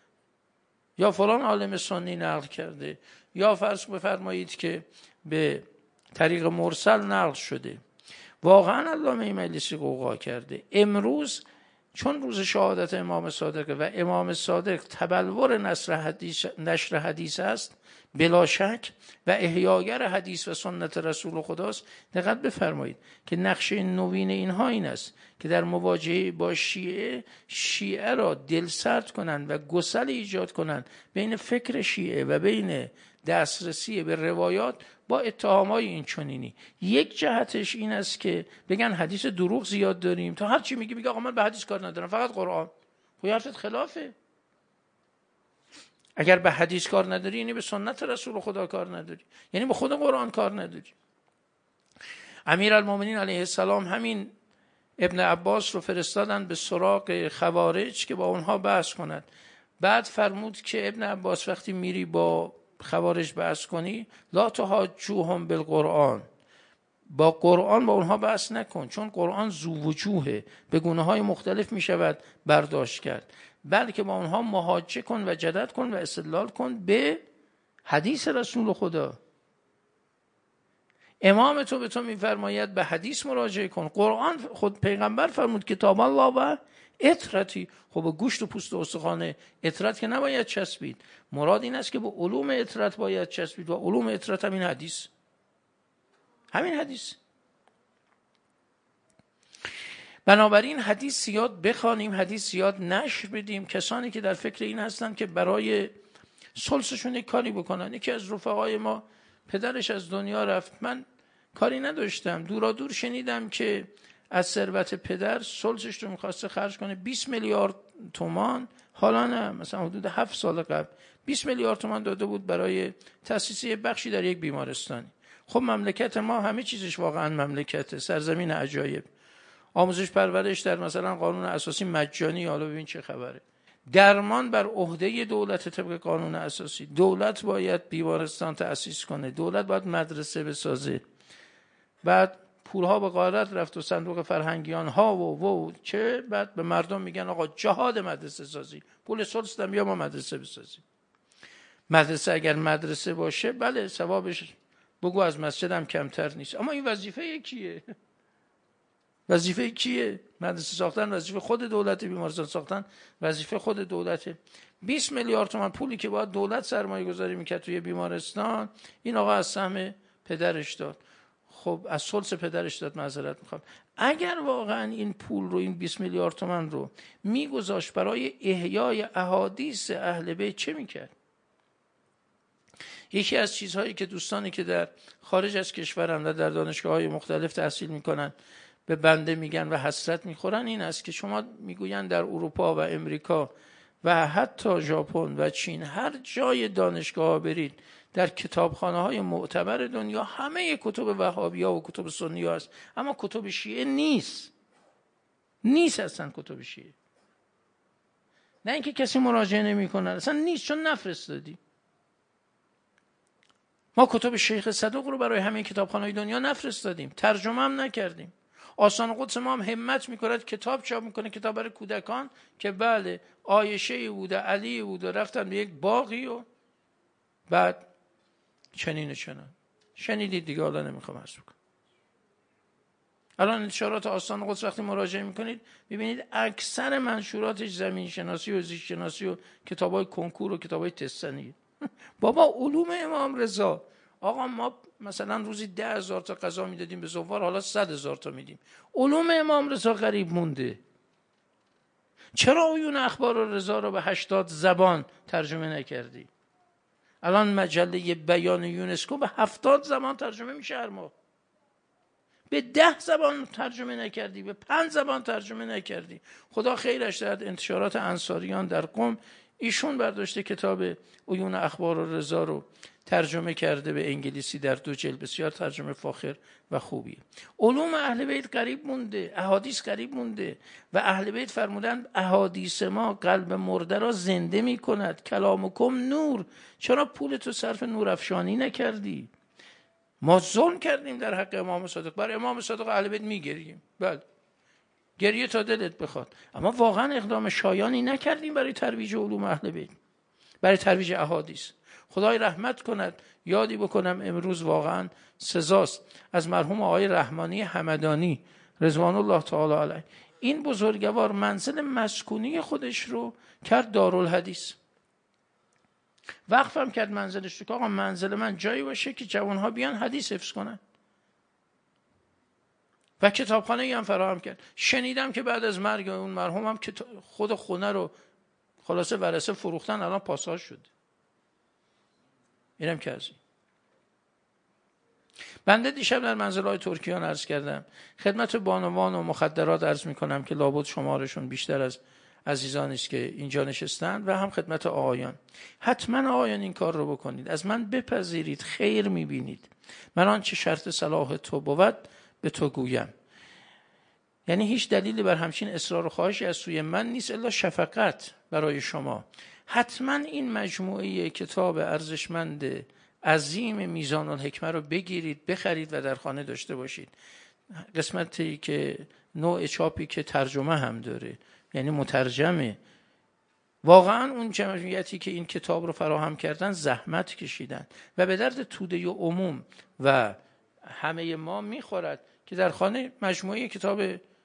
یا فلان عالم سنی نقل کرده، یا فرض بفرمایید که به طریق مرسل نقل شده. واقعا علامه مجلسی قوقا کرده. امروز چون روز شهادت امام صادق و امام صادق تبلور نشر حدیث است بلا شک و احیاگر حدیث و سنت رسول خداست، دقت بفرمایید که نقشه نوین اینها این است که در مواجهه با شیعه را دلسرد کنند و گسل ایجاد کنند بین فکر شیعه و بین دسترسی به روایات با اتهامای این چنینی. یک جهتش این است که بگن حدیث دروغ زیاد داریم، تا هر چی میگه آقا من به حدیث کار ندارم، فقط قرآن. خب حرفت خلافه. اگر به حدیث کار نداری یعنی به سنت رسول خدا کار نداری، یعنی به خود قرآن کار نداری. امیرالمومنین علیه السلام همین ابن عباس رو فرستادن به سراغ خوارج که با اونها بحث کند. بعد فرمود که ابن عباس وقتی میری با خوارج بحث کنی لا تحاجوهم بالقرآن، با قرآن با اونها بحث نکن، چون قرآن ذو وجوهه، به گونه‌های مختلف میشود برداشت کرد، بلکه با اونها محاجه کن و جدل کن و استدلال کن به حدیث رسول خدا. امام تو به تو میفرماید به حدیث مراجعه کن. قرآن خود پیغمبر فرمود کتاب الله و اطرتی. خب به گوشت و پوست و استخوان اطرت که نباید چسبید. مراد این است که به علوم اطرت باید چسبید و علوم اطرت همین حدیث، همین حدیث. بنابراین حدیث زیاد بخوانیم، حدیث زیاد نشر بدیم. کسانی که در فکر این هستن که برای سلسشون یک کاری بکنن، یکی از رفقای ما پدرش از دنیا رفت، من کاری نداشتم، دورا دور شنیدم که از ثروت پدر ثلثش رو میخواسته خرج کنه، 20 میلیارد تومان، حالا نه، مثلا حدود 7 سال قبل 20 میلیارد تومان داده بود برای تأسیس یک بخشی در یک بیمارستانی. خب مملکت ما همه چیزش واقعا مملکته، سرزمین عجایب. آموزش پرورش در مثلا قانون اساسی مجانی، حالا ببین چه خبره. درمان بر عهده دولت طبق قانون اساسی. دولت باید بیمارستان تأسیس کنه، دولت باید مدرسه بسازه. بعد پولها به غارت رفت و صندوق فرهنگیان ها و چه، بعد به مردم میگن آقا جهاد مدرسه سازی، پول ثلث دادم یا ما مدرسه بسازیم. مدرسه اگر مدرسه باشه بله ثوابش بگو از مسجدم کمتر نیست، اما این وظیفه کیه؟ وظیفه کیه؟ مدرسه ساختن وظیفه خود دولته، بیمارستان ساختن وظیفه خود دولته. 20 میلیارد تومان پولی که باید دولت سرمایه گذاری میکرد توی بیمارستان، این آقا از سهم پدرش داد. خب از ثلث پدرش داد، معذرت میخوام. اگر واقعا این پول رو، این 20 میلیارد تومان رو میگذاشت برای احیای احادیث اهل بیت، چه میکرد؟ یکی از چیزهایی که دوستانی که در خارج از کشورند و در دانشگاه‌های مختلف تحصیل میکنن به بنده میگن و حسرت میخورن این است که شما میگوین در اروپا و امریکا و حتی ژاپن و چین، هر جای دانشگاه برید، در کتابخانه‌های معتبر دنیا همه کتب وهابی‌ها و کتب سنی‌ها است، اما کتب شیعه نیست اصلا کتب شیعه. نه اینکه کسی مراجعه نمی‌کنه، اصلا نیست، چون نفرستادی. ما کتب شیخ صدوق رو برای همه کتابخانه‌های دنیا نفرستادیم، ترجمه هم نکردیم. آستان قدس ما هم همت می‌کند کتاب چاپ می‌کنه، کتاب برای کودکان که بله عایشه بوده، علی بوده، رفتن به یک باغی و بعد چنین شنیدید دیگه، حالا نمیخوام عرض کنم. الان انتشارات آستان قدس وقتی مراجعه میکنید ببینید اکثر منشوراتش زمین شناسی و زیست شناسی و کتابای کنکور و کتابای تستنی. بابا علوم امام رضا، آقا ما مثلا روزی 10,000 تا غذا میدادیم به زوار، حالا 100,000 تا میدیم. علوم امام رضا غریب مونده. چرا عیون اخبار رضا رو به 80 زبان ترجمه نکردی؟ الان مجله بیان یونسکو به 70 زبان ترجمه میشه هر ماه. به 10 زبان ترجمه نکردی، به 5 زبان ترجمه نکردی. خدا خیرش دهد، انتشارات انصاریان در قم ایشون برداشته کتاب عیون اخبار رضا رو ترجمه کرده به انگلیسی در 2 جلد، بسیار ترجمه فاخر و خوبیه. علوم اهل بیت غریب مونده، احادیث غریب مونده و اهل بیت فرمودند احادیث ما قلب مرده را زنده می کند، کلامکم نور. چرا پولتو صرف نورافشانی نکردی؟ ما ظلم کردیم در حق امام صادق، برای امام صادق اهل بیت میگریم، بله گریه تا دلت بخواد، اما واقعا اقدام شایانی نکردیم برای ترویج علوم اهل بیت، برای ترویج احادیث. خدای رحمت کند، یادی بکنم امروز واقعا سزاست از مرحوم آقای رحمانی همدانی رضوان الله تعالی علیه. این بزرگوار منزل مسکونی خودش رو کرد دارالحدیث، وقفم کرد منزلش رو که آقا منزل من جایی باشه که جوانها بیان حدیث حفظ کنن و کتابخانه‌ای هم فراهم کرد. شنیدم که بعد از مرگ اون مرحوم هم که خود خونه رو خلاصه ورثه فروختن، الان پاساژ شد. اینم که از این. بنده دیشب در منزل‌های ترکیان عرض کردم خدمت بانوان و مخدرات عرض می‌کنم که لابد شمارشون بیشتر از عزیزانی است که اینجا نشستند و هم خدمت آقایان. حتما آقایان این کار رو بکنید، از من بپذیرید، خیر می‌بینید. من آنچه شرط صلاح تو بود به تو گویم. یعنی هیچ دلیلی بر همچین اصرار و خواهشی از سوی من نیست الا شفقت برای شما. حتما این مجموعه کتاب ارزشمند عظیم میزان الحکمه رو بگیرید، بخرید و در خانه داشته باشید. قسمتی که نوع چاپی که ترجمه هم داره، یعنی مترجمه. واقعا اون جمعیتی که این کتاب رو فراهم کردن زحمت کشیدن و به درد توده عموم و همه ما میخورد که در خانه مجموعه کتاب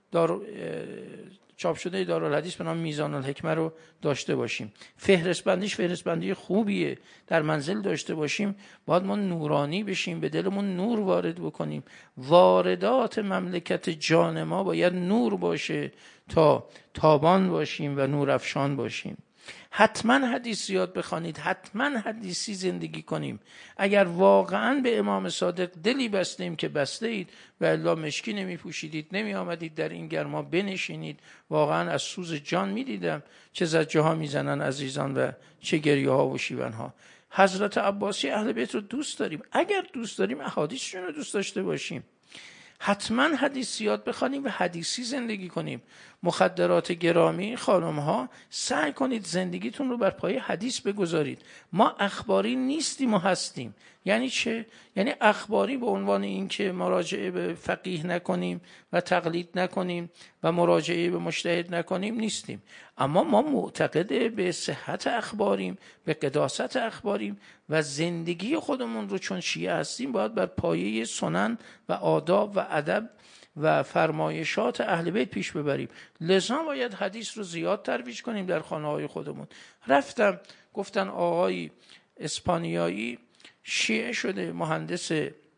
چاپ شده دارالحدیث به نام میزان الحکمه رو داشته باشیم. فهرستبندی خوبیه، در منزل داشته باشیم. باید ما نورانی بشیم، به دلمون نور وارد بکنیم. واردات مملکت جان ما باید نور باشه تا تابان باشیم و نور افشان باشیم. حتما حدیث زیاد بخوانید، حتما حدیثی زندگی کنیم. اگر واقعا به امام صادق دلی بستیم که بسته اید و الا مشکی نمی پوشیدید، نمی آمدید در این گرما بنشینید. واقعا از سوز جان می دیدم چه زجه ها می زنن عزیزان و چه گریه ها و شیون ها. حضرت عباسی اهل بیت رو دوست داریم. اگر دوست داریم احادیثشون رو دوست داشته باشیم. حتما حدیث زیاد بخوانیم و حدیثی زندگی کنیم. مخدرات گرامی خانم ها، سعی کنید زندگیتون رو بر پایه حدیث بگذارید. ما اخباری نیستیم و هستیم. یعنی چه؟ یعنی اخباری به عنوان این که مراجعه به فقیه نکنیم و تقلید نکنیم و مراجعه به مجتهد نکنیم نیستیم. اما ما معتقد به صحت اخباریم، به قداست اخباریم و زندگی خودمون رو چون شیعه هستیم باید بر پایه سنن و آداب و ادب و فرمایشات اهل بیت پیش ببریم. لذا باید حدیث رو زیاد ترویج کنیم در خانه‌های خودمون. رفتم گفتن آقای اسپانیایی شیعه شده، مهندس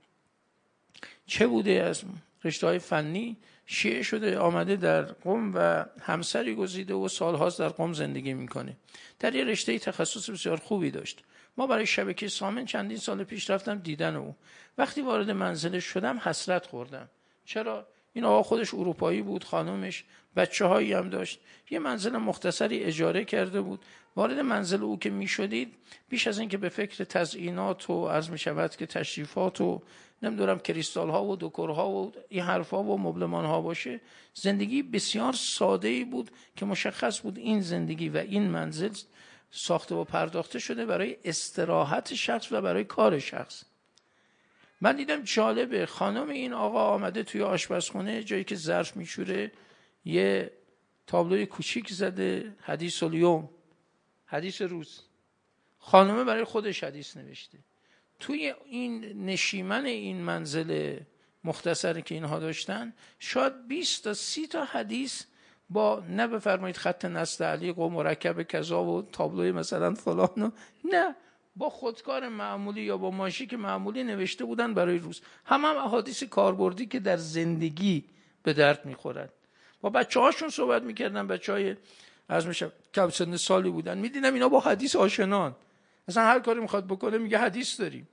چه بوده از رشته‌های فنی، شیعه شده آمده در قم و همسری گزیده و سالهاست در قم زندگی میکنه. در یه رشته تخصص بسیار خوبی داشت. ما برای شبکه سامن چندین سال پیش رفتم دیدن او. وقتی وارد منزلش شدم حسرت خوردم. چرا؟ این آقا خودش اروپایی بود، خانومش بچه‌هایی هم داشت. یه منزل مختصری اجاره کرده بود. وارد منزل او که میشدید بیش از این که به فکر تزیینات و عرض میشود که تشریفات و نمیدونم کریستال ها و دکورها و این حرفا و مبلمان ها باشه، زندگی بسیار ساده ای بود که مشخص بود این زندگی و این منزل ساخته و پرداخته شده برای استراحت شخص و برای کار شخص. من دیدم جالبه، خانم این آقا آمده توی آشپزخونه جایی که ظرف میشوره یه تابلوی کوچیک زده، حدیث الیوم، حدیث روز. خانمه برای خودش حدیث نوشته. توی این نشیمن این منزل مختصری که اینها داشتن شاید 20 تا 30 تا حدیث با نه بفرمایید خط نسل علی و مرکب کذا و تابلوی مثلا فلان، نه، با خودکار معمولی یا با ماشین معمولی نوشته بودن برای روز. هم احادیث کاربردی که در زندگی به درد میخورن. با بچه‌هاشون صحبت میکردن، بچه‌های از میشه کم سن سالی بودن، میدیدم اینا با حدیث آشنان. مثلا هر کاری میخواد بکنه میگه حدیث داریم.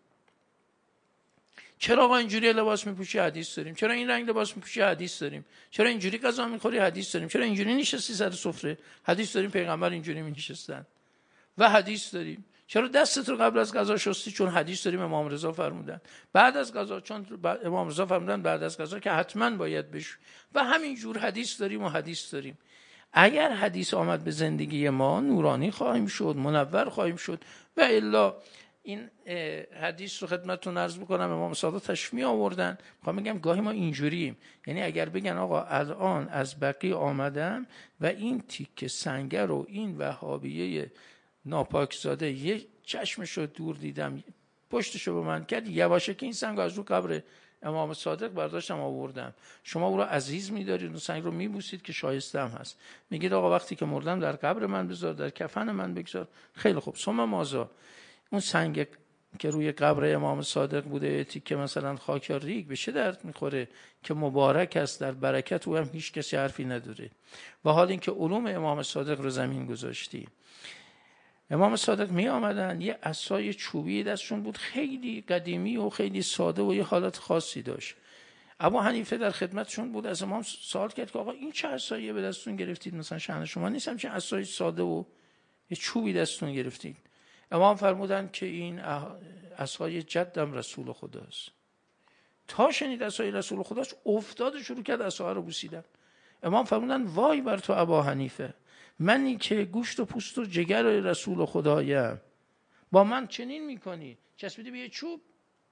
چرا آقا اینجوری لباس میپوشی؟ حدیث داریم. چرا این رنگ لباس میپوشی؟ حدیث داریم. چرا اینجوری غذا میخوری؟ حدیث داریم. چرا اینجوری نشستی سر سفره؟ حدیث داریم. پیغمبر اینجوری مینشستن و حدیث داریم. چرا دستت رو قبل از غذا شستی؟ چون حدیث داریم. امام رضا فرمودن. بعد از غذا، چون امام رضا فرمودن بعد از غذا که حتما باید بشو. و همین جور حدیث داریم و حدیث داریم. اگر حدیث آمد به زندگی ما، نورانی خواهیم شد، منور خواهیم شد. و الا این حدیث رو خدمتتون عرض بکنم، امام صادق تشمیع آوردن. میخوام بگم گاهی ما اینجوریم، یعنی اگر بگن آقا الان از بقیه آمدم و این تیکه سنگر و این وهابیه ناپاکزاده یه چشمش رو دور دیدم، پشتشو به من کرد، یواشه که این سنگ از رو قبر امام صادق برداشتم آوردم. شما او رو عزیز می‌دارید و سنگ رو می‌بوسید که شایسته هم هست. میگید آقا وقتی که مردم در قبر من بذار، در کفن من بگذار. خیلی خوب. ثم ماذا؟ اون سنگ که روی قبر امام صادق بوده، تیکه مثلا خاک یا ریگ، به چه درد میخوره که مبارک است، در برکت او هم هیچ کسی حرفی نداره. و حال اینکه علوم امام صادق رو زمین گذاشتی. امام صادق می آمدن، یه عصای چوبی دستشون بود، خیلی قدیمی و خیلی ساده و یه حالت خاصی داشت. ابو حنیفه در خدمتشون بود، از امام سوال کرد که آقا این چه عصایی به دستتون گرفتید؟ مثلا شأن شما نیستم چه عصای ساده و یه چوبی دستتون گرفتید؟ امام فرمودن که این عصای جدم رسول خداست. تا شنید عصای رسول خداست افتاد شروع کرد عصا رو بوسیدن. امام فرمودن وای بر تو ابا حنیفه، منی که گوشت و پوست و جگر رسول خدایم، با من چنین میکنی؟ چسبیدی به یه چوب.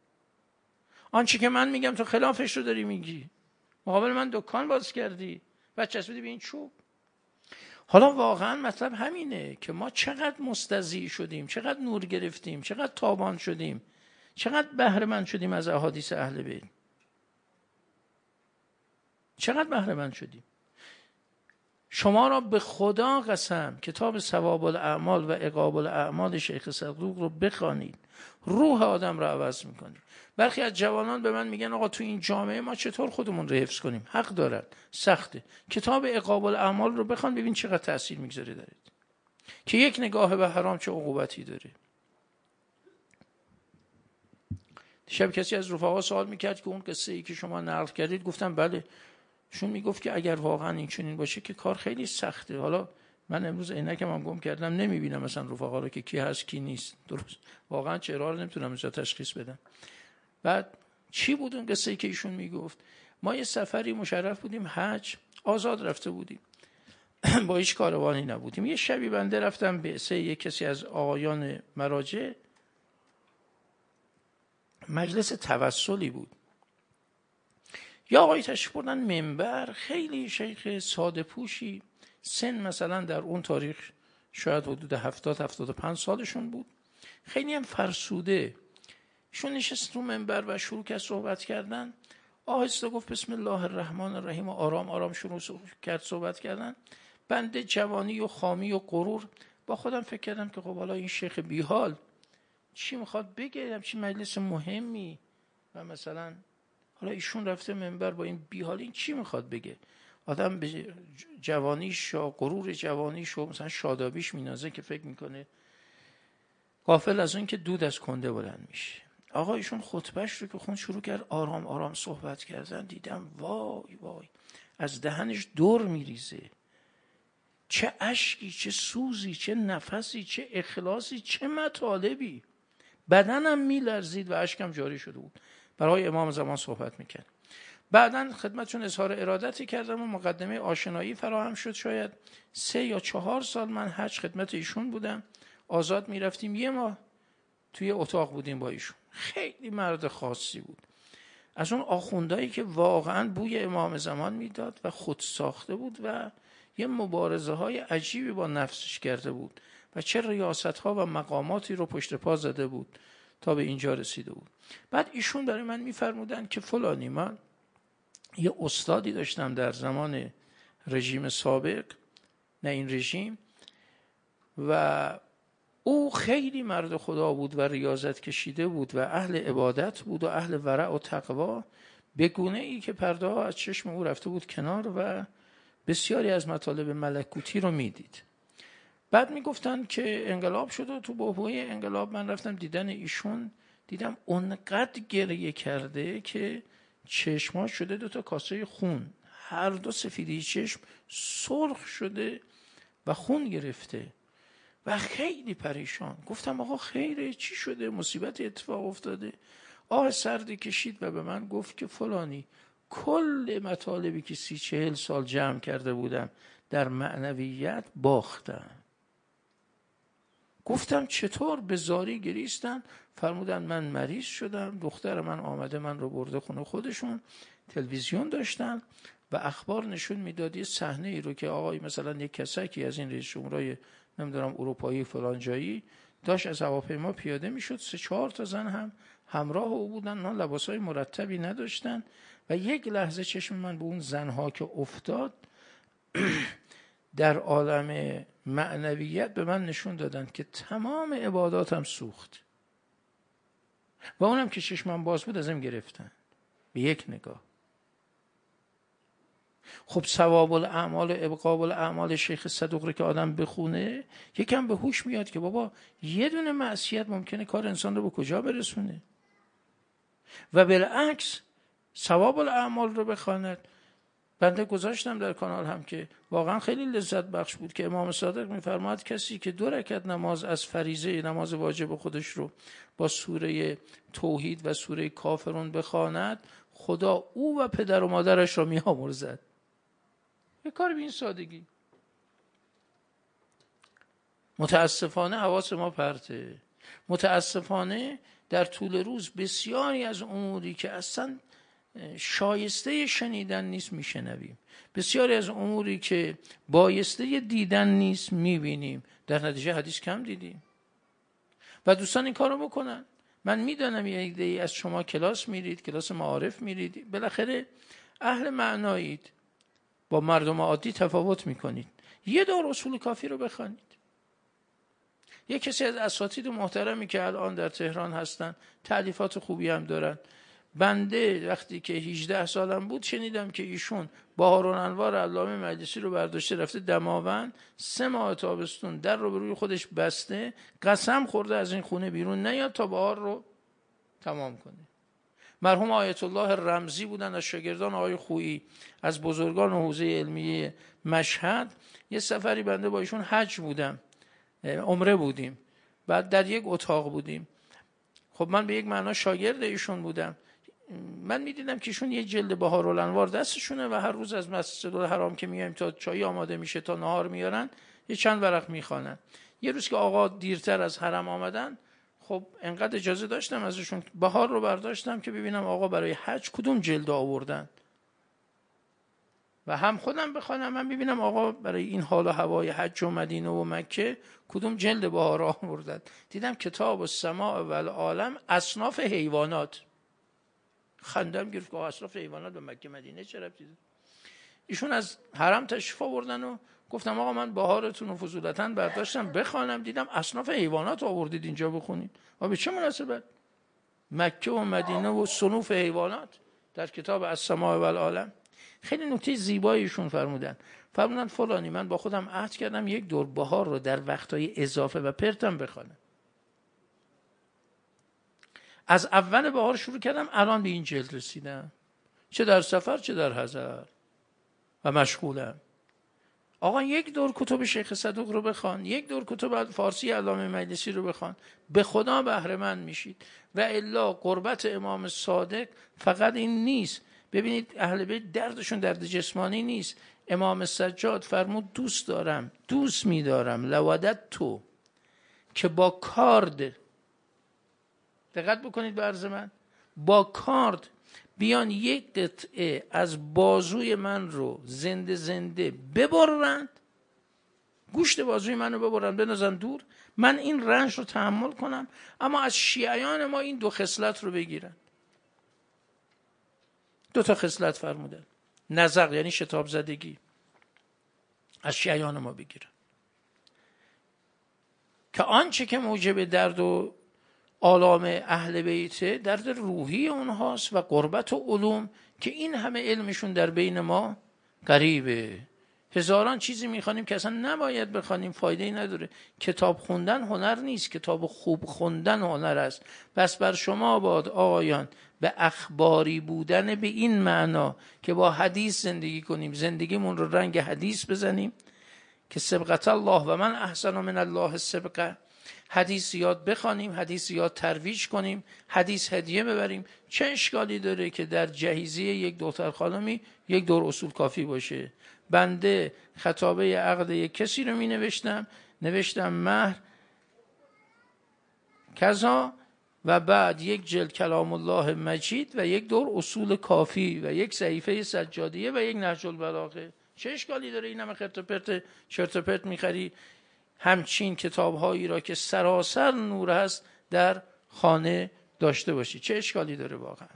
آنچه که من میگم تو خلافش رو داری میگی. مقابل من دکان باز کردی و چسبیدی به این چوب. حالا واقعا مطلب همینه که ما چقدر مستضیع شدیم، چقدر نور گرفتیم، چقدر تابان شدیم، چقدر بهره مند شدیم از احادیث اهل بیت. چقدر بهره مند شدیم. شما را به خدا قسم کتاب ثواب الاعمال و عقاب الاعمال شیخ صدوق رو بخوانید، روح آدم را عوض میکنه. برخی از جوانان به من میگن آقا تو این جامعه ما چطور خودمون رو حفظ کنیم؟ حق دارن، سخته. کتاب عقاب الاعمال رو بخوان ببین چقدر تأثیر میگذاره درت. که یک نگاه به حرام چه عقوبتی داره. شب کسی از رفقا سوال میکرد که اون قصه ای که شما نقل کردید، گفتم بله. شون میگفت که اگر واقعا این چنین باشه که کار خیلی سخته. حالا من امروز عینکم هم گم کردم، نمیبینم مثلا رفقا رو که کی هست کی نیست، درست واقعا چهره رو نمیتونم اینجا تشخیص بدم. بعد چی بود اون قصه ای که ایشون میگفت؟ ما یه سفری مشرف بودیم حج، آزاد رفته بودیم با هیچ کاروانی نبودیم. یه شبی بنده رفتم به یه کسی از آقایان مراجع، مجلس توسلی بود. یا آقای تشریف بردن منبر، خیلی شیخ ساده پوشی، سن مثلا در اون تاریخ شاید حدود 70-75 سالشون بود، خیلی هم فرسوده. ایشون نشست رو منبر و شروع کرد صحبت کردن. آهسته گفت بسم الله الرحمن الرحیم و آرام آرام شروع کرد صحبت کردن. بنده جوانی و خامی و غرور با خودم فکر کردم که خب حالا این شیخ بیحال چی میخواد بگه، چی مجلس مهمی و مثلا حالا ایشون رفته منبر با این بیحال، این چی میخواد بگه؟ آدم به جوانیش و غرور جوانیش و مثلا شادابیش مینازه که فکر میکنه، غافل از اون که دود از کنده بلند میشه. آقا ایشون خطبهش رو که خون شروع کرد آرام آرام صحبت کردن، دیدم وای وای از دهنش دور میریزه، چه اشکی، چه سوزی، چه نفسی، چه اخلاصی، چه مطالبی. بدنم میلرزید و اشکم جاری شده بود. برای امام زمان صحبت میکرد. بعدن خدمتشون اظهار ارادتی کردم و مقدمه آشنایی فراهم شد. شاید 3 یا 4 سال من حج خدمت ایشون بودم. آزاد میرفتیم، 1 ماه توی اتاق بودیم با ایشون. خیلی مرد خاصی بود، از اون آخوندایی که واقعا بوی امام زمان میداد و خود ساخته بود و یه مبارزه های عجیبی با نفسش کرده بود و چه ریاست ها و مقاماتی رو پشت پا زده بود تا به اینجا رسیده بود. بعد ایشون برای من میفرمودن که فلانی، من یه استادی داشتم در زمان رژیم سابق، نه این رژیم، و او خیلی مرد خدا بود و ریاضت کشیده بود و اهل عبادت بود و اهل ورع و تقوا، به گونه ای که پرده ها از چشم او رفته بود کنار و بسیاری از مطالب ملکوتی رو میدید. بعد میگفتن که انقلاب شد و تو بحبوحه انقلاب من رفتم دیدن ایشون، دیدم اونقدر گریه کرده که چشما شده 2 کاسه خون، هر 2 سفیدی چشم سرخ شده و خون گرفته و خیلی پریشان. گفتم آقا خیره، چی شده؟ مصیبت اتفاق افتاده؟ آه سردی کشید و به من گفت که فلانی، کل مطالبی که 30-40 سال جمع کرده بودم در معنویت باختم. گفتم چطور؟ به زاری گریستن. فرمودن من مریض شدم، دختر من آمده من رو برده خونه خودشون، تلویزیون داشتن و اخبار نشون میداد یه صحنه ای رو که آقای مثلا یک کسکی از این رئیس جمهورای نمیدونم اروپایی فلان جایی داشت از هواپیما پیاده میشد، 3-4 تا زن هم همراه او بودن، نه لباسای مرتبی نداشتن و یک لحظه چشم من به اون زنها که افتاد در عالم معنویت به من نشون دادن که تمام عباداتم سوخت و اونم که چشمم باز بود ازم گرفتن به یک نگاه. خب ثواب الاعمال و ابقاب الاعمال شیخ صدوق رو که آدم بخونه یکم به هوش میاد که بابا یه دونه معصیت ممکنه کار انسان رو به کجا برسونه و بالعکس ثواب الاعمال رو بخواند. بنده گذاشتم در کانال هم که واقعا خیلی لذت بخش بود که امام صادق میفرماد کسی که 2 رکعت نماز از فریضه نماز واجب خودش رو با سوره توحید و سوره کافرون بخواند، خدا او و پدر و مادرش را میامرزد. یه کار به این سادگی. متاسفانه حواس ما پرته. متاسفانه در طول روز بسیاری از اموری که اصلا شایسته شنیدن نیست میشنویم، بسیاری از اموری که بایسته دیدن نیست میبینیم، در نتیجه حدیث کم دیدیم و دوستان این کارو بکنن. من میدانم یه عده‌ای از شما کلاس میرید، کلاس معارف میرید، بالاخره اهل معنایید، با مردم عادی تفاوت میکنید، یه دور اصول کافی رو بخوانید. یه کسی از اساتید محترمی که الان در تهران هستن تألیفات خوبی هم دارن، بنده وقتی که 18 سالم بود شنیدم که ایشون بهارالانوار علامه مجلسی رو برداشته رفته دماوند، 3 ماه تابستون در رو به روی خودش بسته، قسم خورده از این خونه بیرون نیاد تا بهار رو تمام کنه. مرحوم آیت الله رمزی بودن، از شاگردان آقای خویی، از بزرگان حوزه علمیه مشهد. یه سفری بنده با ایشون حج بودم، عمره بودیم، بعد در یک اتاق بودیم. خب من به یک معنا شاگرد ایشون بودم. من میدیدم که ایشون یه جلد بهارالانوار دستشونه و هر روز از مسجد الحرام که میایم تا چای آماده میشه تا نهار میارن یه چند ورق میخوانن. یه روز که آقا دیرتر از حرم آمدن، خب انقدر اجازه داشتم ازشون بهار رو برداشتم که ببینم آقا برای حج کدوم جلد آوردن و هم خودم بخوانم، من ببینم آقا برای این حال و هوای حج و مدینه و مکه کدوم جلد بهار آوردن. دیدم کتاب السماء و العالم اصناف حیوانات. خندم گرفت که اصناف حیوانات به مکه مدینه چه ربطی داره؟ ایشون از حرم تشریف آوردن و گفتم آقا من بهارتون رو فضولتاً برداشتم بخوانم، دیدم اصناف حیوانات آوردید اینجا بخونید. و به چه مناسبت؟ مکه و مدینه و صنوف حیوانات در کتاب السماء و العالم. خیلی نکته زیباییشون فرمودن فلانی من با خودم عهد کردم یک دور بهار رو در وقتهای اضافه و پرتم بخوانم. از اول بهار شروع کردم، الان به این جلد رسیدم، چه در سفر چه در حضر و مشغولم. آقا یک دور کتب شیخ صدوق رو بخوان، یک دور کتب فارسی علامه مجلسی رو بخوان، به خدا بهره مند میشید. و الا قربت امام صادق فقط این نیست. ببینید اهل بیت دردشون درد جسمانی نیست. امام سجاد فرمود دوست دارم، دوست می‌دارم لودت تو که با کارد، دقت بکنید به عرض من، با کارد بیان یک قطعه از بازوی من رو زنده زنده ببرند، گوشت بازوی من رو ببرند بنازن دور، من این رنج رو تحمل کنم، اما از شیعیان ما این 2 خصلت رو بگیرن. 2 تا خصلت فرمودن، نزغ یعنی شتاب زدگی، از شیعیان ما بگیرن که آنچه که موجب درد و آلام اهل بیت درد روحی اونهاست و قربت و علوم که این همه علمشون در بین ما غریبه. هزاران چیزی میخوانیم که اصلا نباید بخوانیم، فایده‌ای نداره. کتاب خوندن هنر نیست، کتاب خوب خوندن هنر است. بس بر شما باد آقایان به اخباری بودن به این معنا که با حدیث زندگی کنیم، زندگیمون رو رنگ حدیث بزنیم که سبقت الله و من احسن من الله سبقه. حدیث یاد بخوانیم، حدیث یاد ترویج کنیم، حدیث هدیه ببریم. چه اشکالی داره که در جهیزیه یک دختر خانمی یک دور اصول کافی باشه؟ بنده خطابه عقد یک کسی رو می نوشتم مهر کذا و بعد یک جلد کلام الله مجید و یک دور اصول کافی و یک صحیفه سجادیه و یک نهج البلاغه. چه اشکالی داره این همه خرت و پرت چرت و پرت میخری همچین کتاب‌هایی را که سراسر نور هست در خانه داشته باشی؟ چه اشکالی داره واقعا؟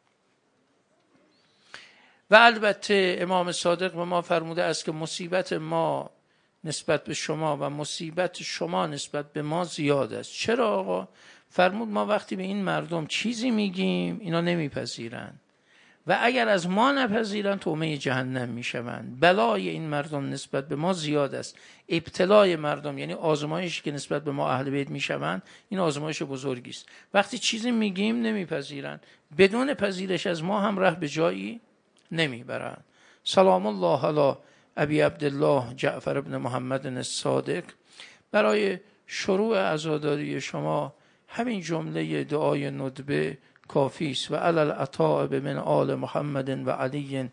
و البته امام صادق به ما فرموده است که مصیبت ما نسبت به شما و مصیبت شما نسبت به ما زیاد است. چرا آقا؟ فرمود ما وقتی به این مردم چیزی میگیم اینا نمیپذیرن و اگر از ما نپذیرن طعمه جهنم میشوند. بلای این مردم نسبت به ما زیاد است. ابتلای مردم یعنی آزمایشی که نسبت به ما اهل بیت میشوند، این آزمایش بزرگی است. وقتی چیزی میگیم نمیپذیرن، بدون پذیرش از ما هم راه به جایی نمیبرند. سلام الله علی ابی عبدالله جعفر ابن محمد الصادق. برای شروع عزاداری شما همین جمله دعای ندبه کافی است. و علی العطاء من آل محمد و علی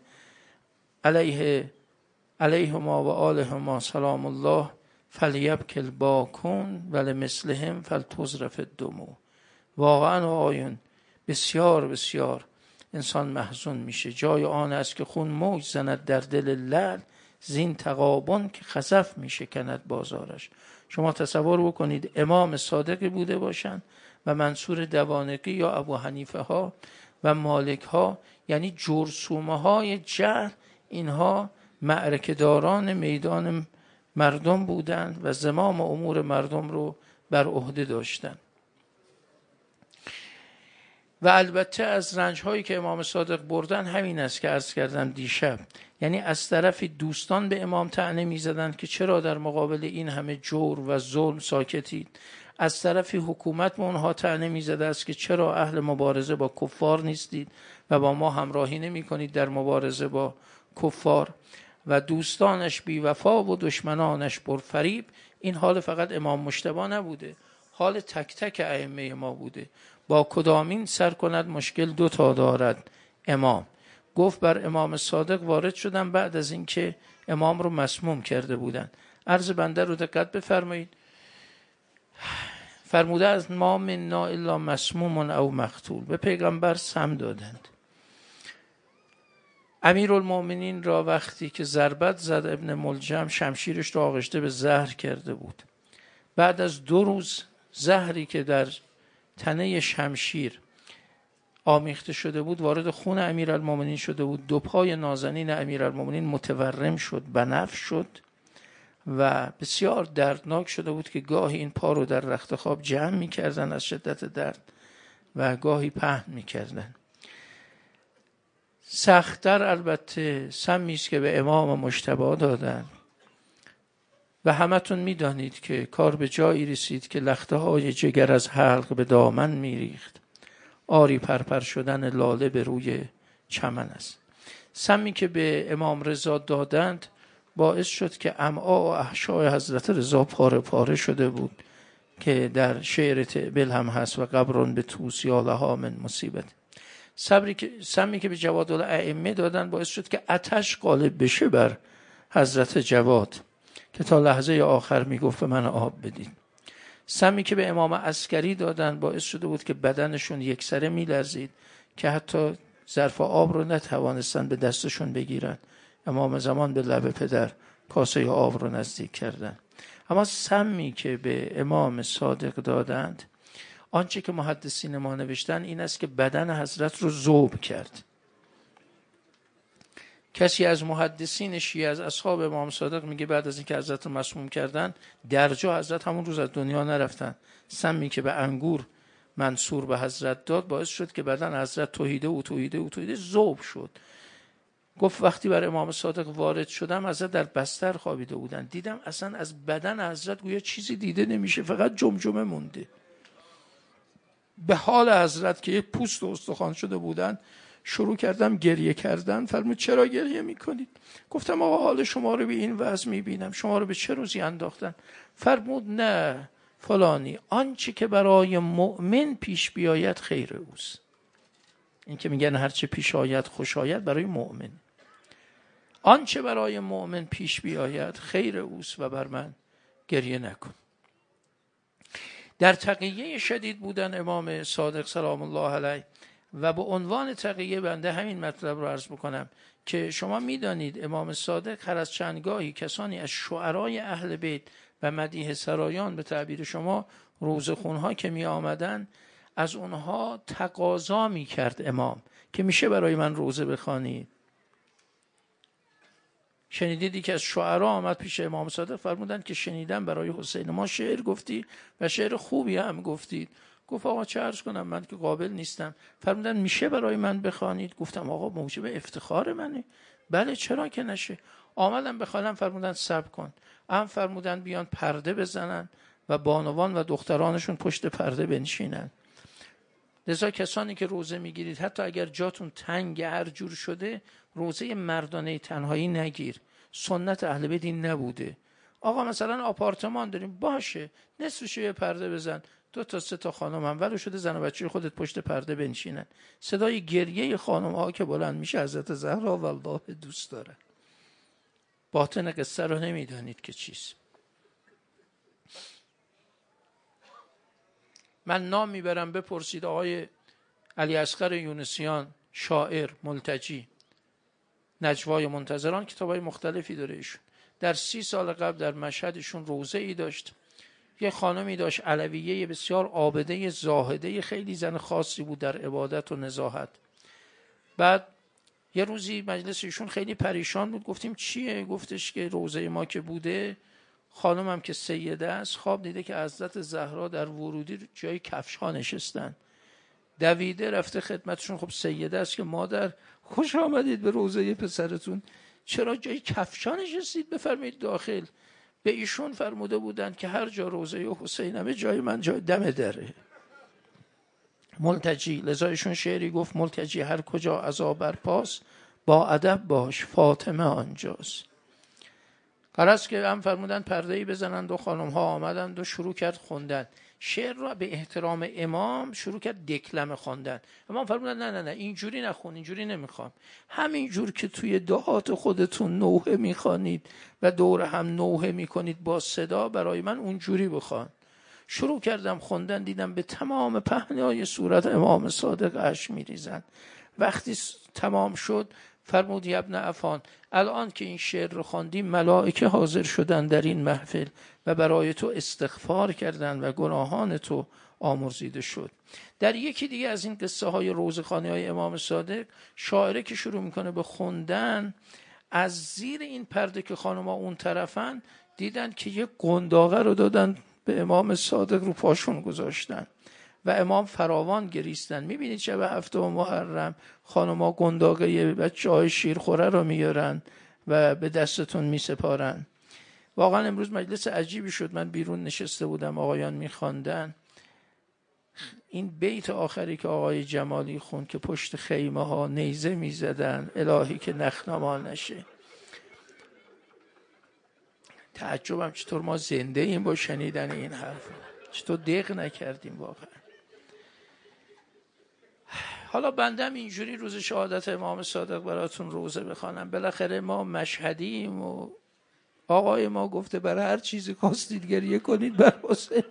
علیهما و آلهما سلام الله فلیبک الباکون و لمثلهم فلتذرف الدموع. واقعا آیون بسیار بسیار انسان محزون میشه. جای آن است که خون موج زند در دل لعل، زین تغابن که خزف میشه کند بازارش. شما تصور بکنید امام صادقی بوده باشن و منصور دوانقی یا ابو حنیفه ها و مالک ها، یعنی جرثومه های جهل، اینها معرکه داران میدان مردم بودند و زمام امور مردم رو بر عهده داشتند. و البته از رنج‌هایی که امام صادق بردن همین است که عرض کردم دیشب، یعنی از طرفی دوستان به امام طعنه می‌زدند که چرا در مقابل این همه جور و ظلم ساکتید، از طرفی حکومت به اونها طعنه می‌زده است که چرا اهل مبارزه با کفار نیستید و با ما همراهی نمی‌کنید در مبارزه با کفار، و دوستانش بی‌وفا و دشمنانش پرفریب. این حال فقط امام مجتبی نبوده، حال تک تک ائمه ما بوده. با کدامین سر کند مشکل دو تا دارد امام. گفت بر امام صادق وارد شدن بعد از اینکه امام رو مسموم کرده بودن. عرض بنده رو دقت بفرمایید. فرموده از ما منا الا مسموم او مقتول، به پیغمبر سم دادند. امیرالمومنین را وقتی که ضربت زد ابن ملجم، شمشیرش را آغشته به زهر کرده بود. بعد از 2 روز زهری که در تنه شمشیر آمیخته شده بود وارد خون امیرالمومنین شده بود. 2 پای نازنین امیرالمومنین متورم شد، بنفش شد و بسیار دردناک شده بود که گاهی این پا رو در رخت خواب جمع می‌کردن از شدت درد و گاهی پهن می‌کردن. سخت‌تر البته سمی است که به امام مجتبی دادن و همتون می‌دانید که کار به جایی رسید که لخته‌های جگر از حلق به دامن می‌ریخت. آری پرپر شدن لاله به روی چمن است. سمی که به امام رضا دادند باعث شد که امعاء و احشاء حضرت رضا پاره پاره شده بود که در شعر تعبیل هم هست و قبرون به توس یا لها من مصیبت. سمی که به جواد الائمه دادن باعث شد که آتش غالب بشه بر حضرت جواد که تا لحظه آخر میگفت به من آب بدید. سمی که به امام عسکری دادن باعث شده بود که بدنشون یکسره میلرزید که حتی ظرف آب رو نتوانستن به دستشون بگیرن. امام زمان به لب پدر کاسه آب رو نزدیک کردن. اما سمی که به امام صادق دادند، آنچه که محدثین ما نوشتن این است که بدن حضرت رو ذوب کرد. کسی از محدثین شیعه از اصحاب امام صادق میگه بعد از اینکه حضرت رو مسموم کردن درجا حضرت همون روز از دنیا نرفتن. سمی که به انگور منصور به حضرت داد باعث شد که بدن حضرت توحیده ذوب شد. گفت وقتی بر امام صادق وارد شدم حضرت در بستر خوابیده بودن، دیدم اصلا از بدن حضرت گویا چیزی دیده نمیشه، فقط جمجمه مونده. به حال حضرت که یک پوست و استخوان شده بودن شروع کردم گریه کردن. فرمود چرا گریه میکنید؟ گفتم آقا حال شما رو به این وضع میبینم، شما رو به چه روزی انداختن؟ فرمود نه فلانی، آنچه که برای مؤمن پیش بیاید خیر اوست. این که میگن هرچه پیش آید خوش آید برای مؤمن، آنچه برای مؤمن پیش بیاید خیر اوست و بر من گریه نکن. در تقیه شدید بودن امام صادق سلام الله علیه و به عنوان تقیه بنده همین مطلب رو عرض بکنم که شما میدانید امام صادق هر از چندگاهی کسانی از شعرای اهل بیت و مدیح سرایان به تعبیر شما روزخونها که می آمدن از اونها تقاضا می کرد امام که میشه برای من روزه بخوانید. شنیدید که از شعرا آمد پیش امام صادق فرمودند که شنیدم برای حسین ما شعر گفتی و شعر خوبی هم گفتید. گفت آقا چه عرض کنم من که قابل نیستم. فرمودند میشه برای من بخوانید؟ گفتم آقا موجب افتخار منه. بله چرا که نشه. آمدم بخوانم فرمودند صبر کن. فرمودند بیان پرده بزنن و بانوان و دخترانشون پشت پرده بنشینن. لذا کسانی که روزه میگیرید حتی اگر جاتون تنگ هر جور شده روزه مردانه تنهایی نگیر. سنت اهل بیت این نبوده. آقا مثلا آپارتمان داریم باشه نصفش یه پرده بزن، 2 تا 3 تا خانم هم ولو شده زن و بچه خودت پشت پرده بنشینن. صدای گریه خانم ها که بلند میشه حضرت زهرا والله دوست داره. باطن قصه رو نمیدانید که چیست. من نام میبرم بپرسید آقای علی اصغر یونسیان، شاعر ملتجی، نجوای منتظران، کتابای مختلفی داره ایشون. در 30 سال قبل در مشهدشون روزه ای داشت. یه خانمی داشت علویه بسیار عابده زاهده، خیلی زن خاصی بود در عبادت و نزاهت. بعد یه روزی مجلس ایشون خیلی پریشان بود. گفتیم چیه؟ گفتش که روزه ما که بوده خانمم که سیده است خواب دیده که حضرت زهرا در ورودی جای کفش ها نشستن. دویده رفته خدمتشون. خب سیده است که مادر خوش آمدید به روضه پسرتون، چرا جای کفشانش نشستید بفرمایید داخل. به ایشون فرموده بودند که هر جا روضه حسینمه جای من جای دم دره. ملتجی، لذا ایشون شعری گفت ملتجی هر کجا عزا برپاست، با ادب باش فاطمه آنجاست. غرض که هم فرمودن پرده‌ای بزنند و خانم‌ها آمدند و شروع کرد خوندن شعر را به احترام امام. شروع کرد دکلمه خواندن. امام فرمودن نه اینجوری نخون، اینجوری نمیخوام، همین جور که توی دهات خودتون نوحه میخوانید و دور هم نوحه میکنید با صدا، برای من اونجوری بخوان. شروع کردم خوندن، دیدم به تمام پهنای صورت امام صادق اشک میریزند. وقتی تمام شد فرمود ابن عفان الان که این شعر رو خواندی ملائکه حاضر شدن در این محفل و برای تو استغفار کردن و گناهان تو آمرزیده شد. در یکی دیگه از این قصه های روضه‌خوانی های امام صادق، شاعره که شروع میکنه به خوندن، از زیر این پرده که خانم‌ها اون طرفن دیدن که یک قنداقه رو دادن به امام صادق رو پاشون گذاشتن و امام فراوان گریستن. میبینید شب 7 محرم خانم‌ها قنداقه بچه‌های شیرخوره رو میارن و به دستتون میسپارن. واقعا امروز مجلس عجیبی شد. من بیرون نشسته بودم، آقایان میخواندن این بیت آخری که آقای جمالی خوند که پشت خیمه ها نیزه میزدن الهی که نخنما نشه. تعجبم چطور ما زنده ایم با شنیدن این حرف، چطور دق نکردیم واقعا. حالا بندم اینجوری روز شهادت امام صادق براتون روزه بخوانم. بالاخره ما مشهدیم و آقای ما گفته برای هر چیزی خواستید گریه کنید بر حسین.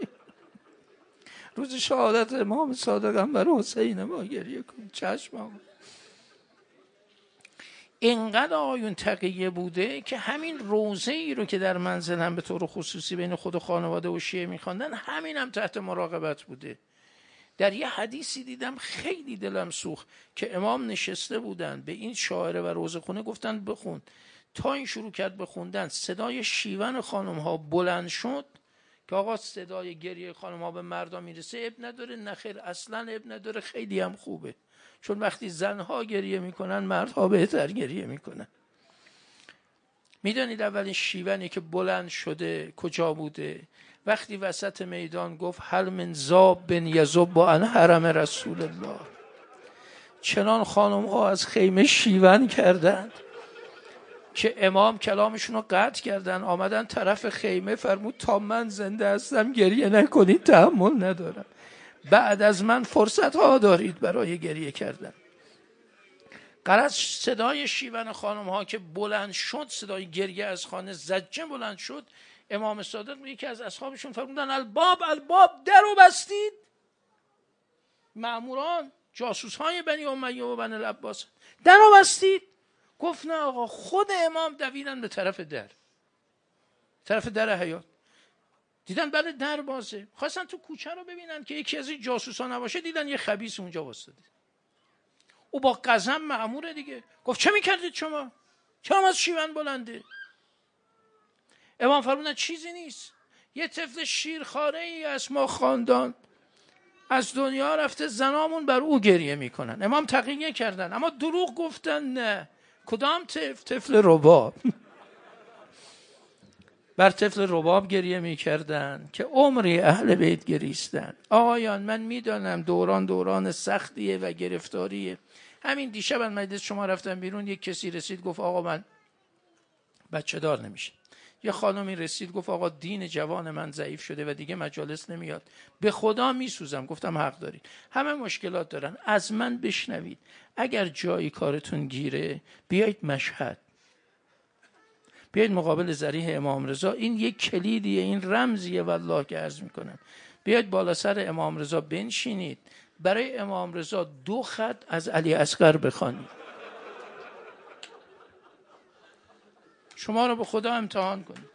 روز شهادت امام صادق هم بر حسین ما گریه کنید. چشم آقا. اینقدر آقایون تقیه بوده که همین روزه ای رو که در منزل هم به طور خصوصی بین خود و خانواده و شیعه میخواندن، همین هم تحت مراقبت بوده. در یه حدیثی دیدم خیلی دلم سوخت که امام نشسته بودن به این شاعره و روزه‌خونه گفتن بخون. تا این شروع کرد بخوندن صدای شیون خانم ها بلند شد که آقا صدای گریه خانم ها به مردا میرسه اب نداره. نخیر اصلا اب نداره، خیلی هم خوبه، چون وقتی زنها گریه میکنن مردها بهتر گریه میکنن. میدانید اولین شیونی که بلند شده کجا بوده؟ وقتی وسط میدان گفت هل من ذاب بن یذب عن حرم رسول الله. چنان خانم ها از خیمه شیون کردند که امام کلامشون رو قطع کردن، آمدن طرف خیمه، فرمود تا من زنده هستم گریه نکنید، تحمل ندارم، بعد از من فرصت ها دارید برای گریه کردن. غرض صدای شیون خانم ها که بلند شد، صدای گریه از خانه زجه بلند شد، امام صادق یکی از اصحابشون فرمودن الباب درو بستید. مأموران جاسوس های بنی امیه و بنی العباس درو بستید. گفت نه آقا، خود امام دویدن به طرف در حیاط، دیدن بله در بازه، خواستن تو کوچه رو ببینن که یکی از این جاسوسا نباشه، دیدن یه خبیث اونجا واسطه. او با غضب مأمور دیگه گفت چه میکردید شما؟ چرا از شیون بلنده؟ امام فرمودن چیزی نیست، یه طفل شیرخواره ای از ما خاندان از دنیا رفته، زنامون بر او گریه میکنن. امام تقیه کردن اما دروغ گفتن. نه، کدام طفل رباب؟ بر طفل رباب گریه میکردن که عمری اهل بیت گریستن. آقایان من میدانم دوران سختیه و گرفتاریه. همین دیشب از مجلس شما رفتم بیرون، یک کسی رسید گفت آقا من بچه دار نمیشه. یه خانمی رسید گفت آقا دین جوان من ضعیف شده و دیگه مجالس نمیاد، به خدا میسوزم. گفتم حق دارید، همه مشکلات دارن، از من بشنوید. اگر جایی کارتون گیره بیایید مشهد، بیایید مقابل ضریح امام رضا. این یک کلیدیه، این رمزیه والله که عرض میکنم. بیایید بالا سر امام رضا بنشینید، برای امام رضا 2 خط از علی اصغر بخوانید. شما رو به خدا امتحان کنید.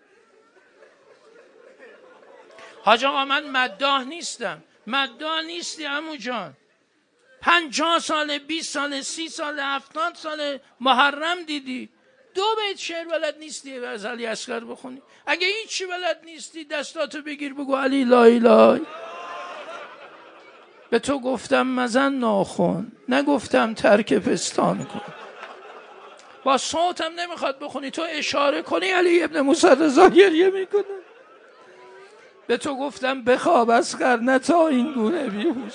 حاج آقا من مداح نیستم. مداح نیستی عمو جان. 50 سال 20 سال 30 سال 70 سال محرم دیدی، 2 بیت شعر بلد نیستی از علی اصغر بخونی؟ اگه هیچی بلد نیستی دستاتو بگیر بگو علی لا اله. به تو گفتم مزن ناخن، نگفتم ترک پستان کن. با صوتم نمیخواد بخونی، تو اشاره کنی علی ابن موسی رضا گریه میکنه. به تو گفتم بخواب اصغر، نه تا این گونه بیهوش.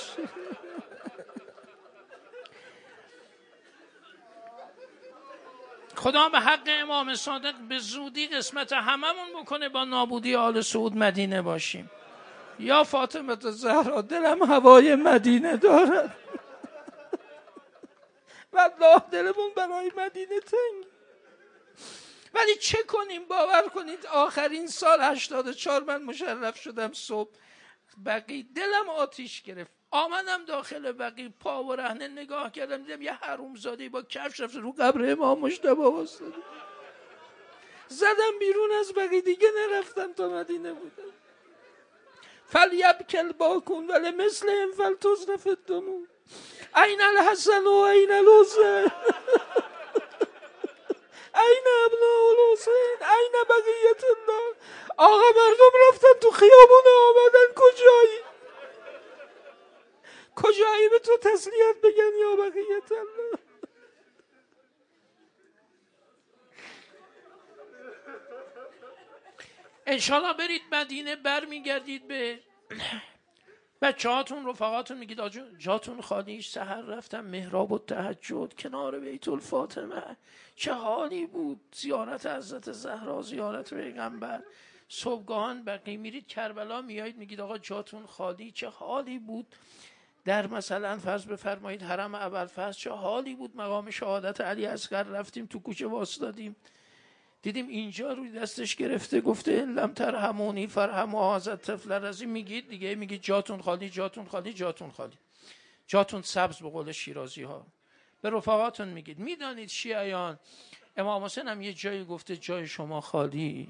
خدا به حق امام صادق به زودی قسمت هممون بکنه با نابودی آل سعود مدینه باشیم. یا فاطمه زهرا دلم هوای مدینه دارد. والله دلمون برای مدینه تنگ. ولی چه کنیم؟ باور کنید آخرین سال 84 من مشرف شدم صبح بقی، دلم آتیش گرفت. آمدم داخل بقی، پا و رهنه نگاه کردم، دیدم یه حرومزاده با کفش رفته رو قبر امام مجتبی واسطه. زدم بیرون از بقی، دیگه نرفتم تا مدینه بودم. فلیبکل باکون ولی مثل این فلتزرف الدموع، این الحسن و این الحسین، این ابناء الحسین، این بقیت الله. آقا مردم رفتن تو خیابون، آمدن کجایی؟ کجایی به تو تسلیت بگن یا بقیت الله؟ انشالله برید مدینه، برمیگردید به بچه هاتون رفقاتون میگید جاتون خالیش. سحر رفتم محراب التهجد کنار بیت الفاطمه، چه حالی بود. زیارت حضرت زهرا، زیارت پیغمبر. صبحگاهان بقیه میرید کربلا، میایید میگید آقا جاتون خالی، چه حالی بود. در مثلا فرض بفرمایید حرم ابوالفضل چه حالی بود. مقام شهادت علی اصغر رفتیم تو کوچه واسطادیم، دیدیم اینجا روی دستش گرفته گفته ان لم ترحمونی فرحموا هذا الطفل الرضی. میگید دیگه، میگید جاتون خالی، جاتون خالی، جاتون خالی، جاتون سبز به قول شیرازی ها. به رفقاتون میگید. میدانید شیعیان امام حسین هم یه جایی گفته جای شما خالی،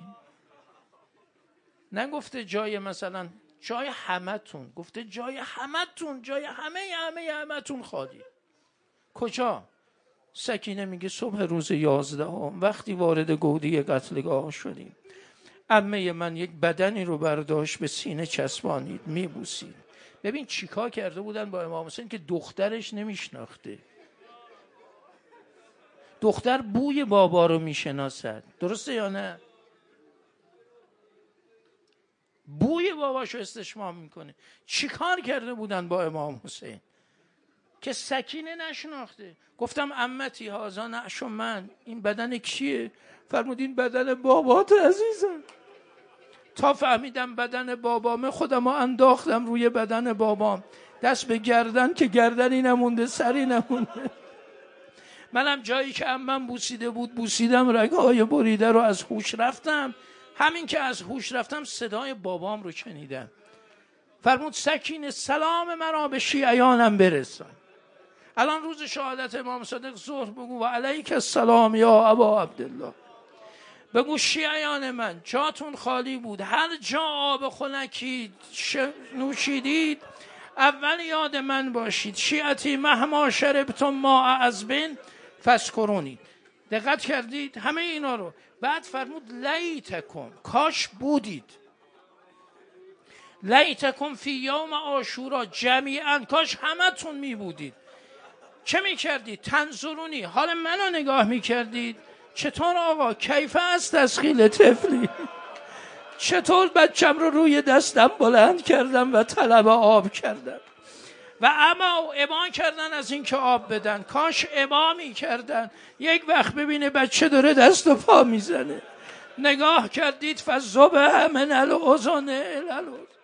نگفته جای مثلا جای همتون، گفته جای همتون، جای همتون خالی. کجا؟ سکینه میگه صبح روز 11 وقتی وارد گودی قتلگاه شدیم، عمه من یک بدنی رو برداشت به سینه چسبانید، میبوسید. ببین چیکار کرده بودن با امام حسین که دخترش نمیشناخته. دختر بوی بابا رو میشناسد، درسته یا نه؟ بوی باباشو استشمام میکنه. چیکار کرده بودن با امام حسین که سکینه نشناخته؟ گفتم عمتی هازا نعش من، این بدن کیه؟ فرمودین بدن بابات عزیزم. تا فهمیدم بدن بابامه، خودمو انداختم روی بدن بابام، دست به گردن که گردنی نمونده، سری نمونده. منم جایی که عمم بوسیده بود بوسیدم، رگهای بریده رو از هوش رفتم. همین که از هوش رفتم صدای بابام رو شنیدم. فرمود سکینه سلام مرا به شیعیانم برسان. الان روز شهادت امام صادق ظهر بگو و علیک السلام یا ابا عبدالله. بگو شیعیان من جاتون خالی بود. هر جا آب خنکی نوشیدید اول یاد من باشید. شیعتی مهما شربتم ماء عذب فاذکرونی. دقت کردید همه اینا رو؟ بعد فرمود لیتکم، کاش بودید، لیتکم فی یوم عاشورا جمیعا، کاش همتون می بودید. چه می کردید؟ تنظرونی، حال منو نگاه می کردید. چطور آقا؟ کیف است تسخیل طفلی؟ چطور بچم رو روی دستم بلند کردم و طلب آب کردم و اما ابا کردن از این که آب بدن. کاش ابا می کردن. یک وقت ببینه بچه داره دست و پا میزنه، نگاه کردید فالذبح من الاذن الی الاذن.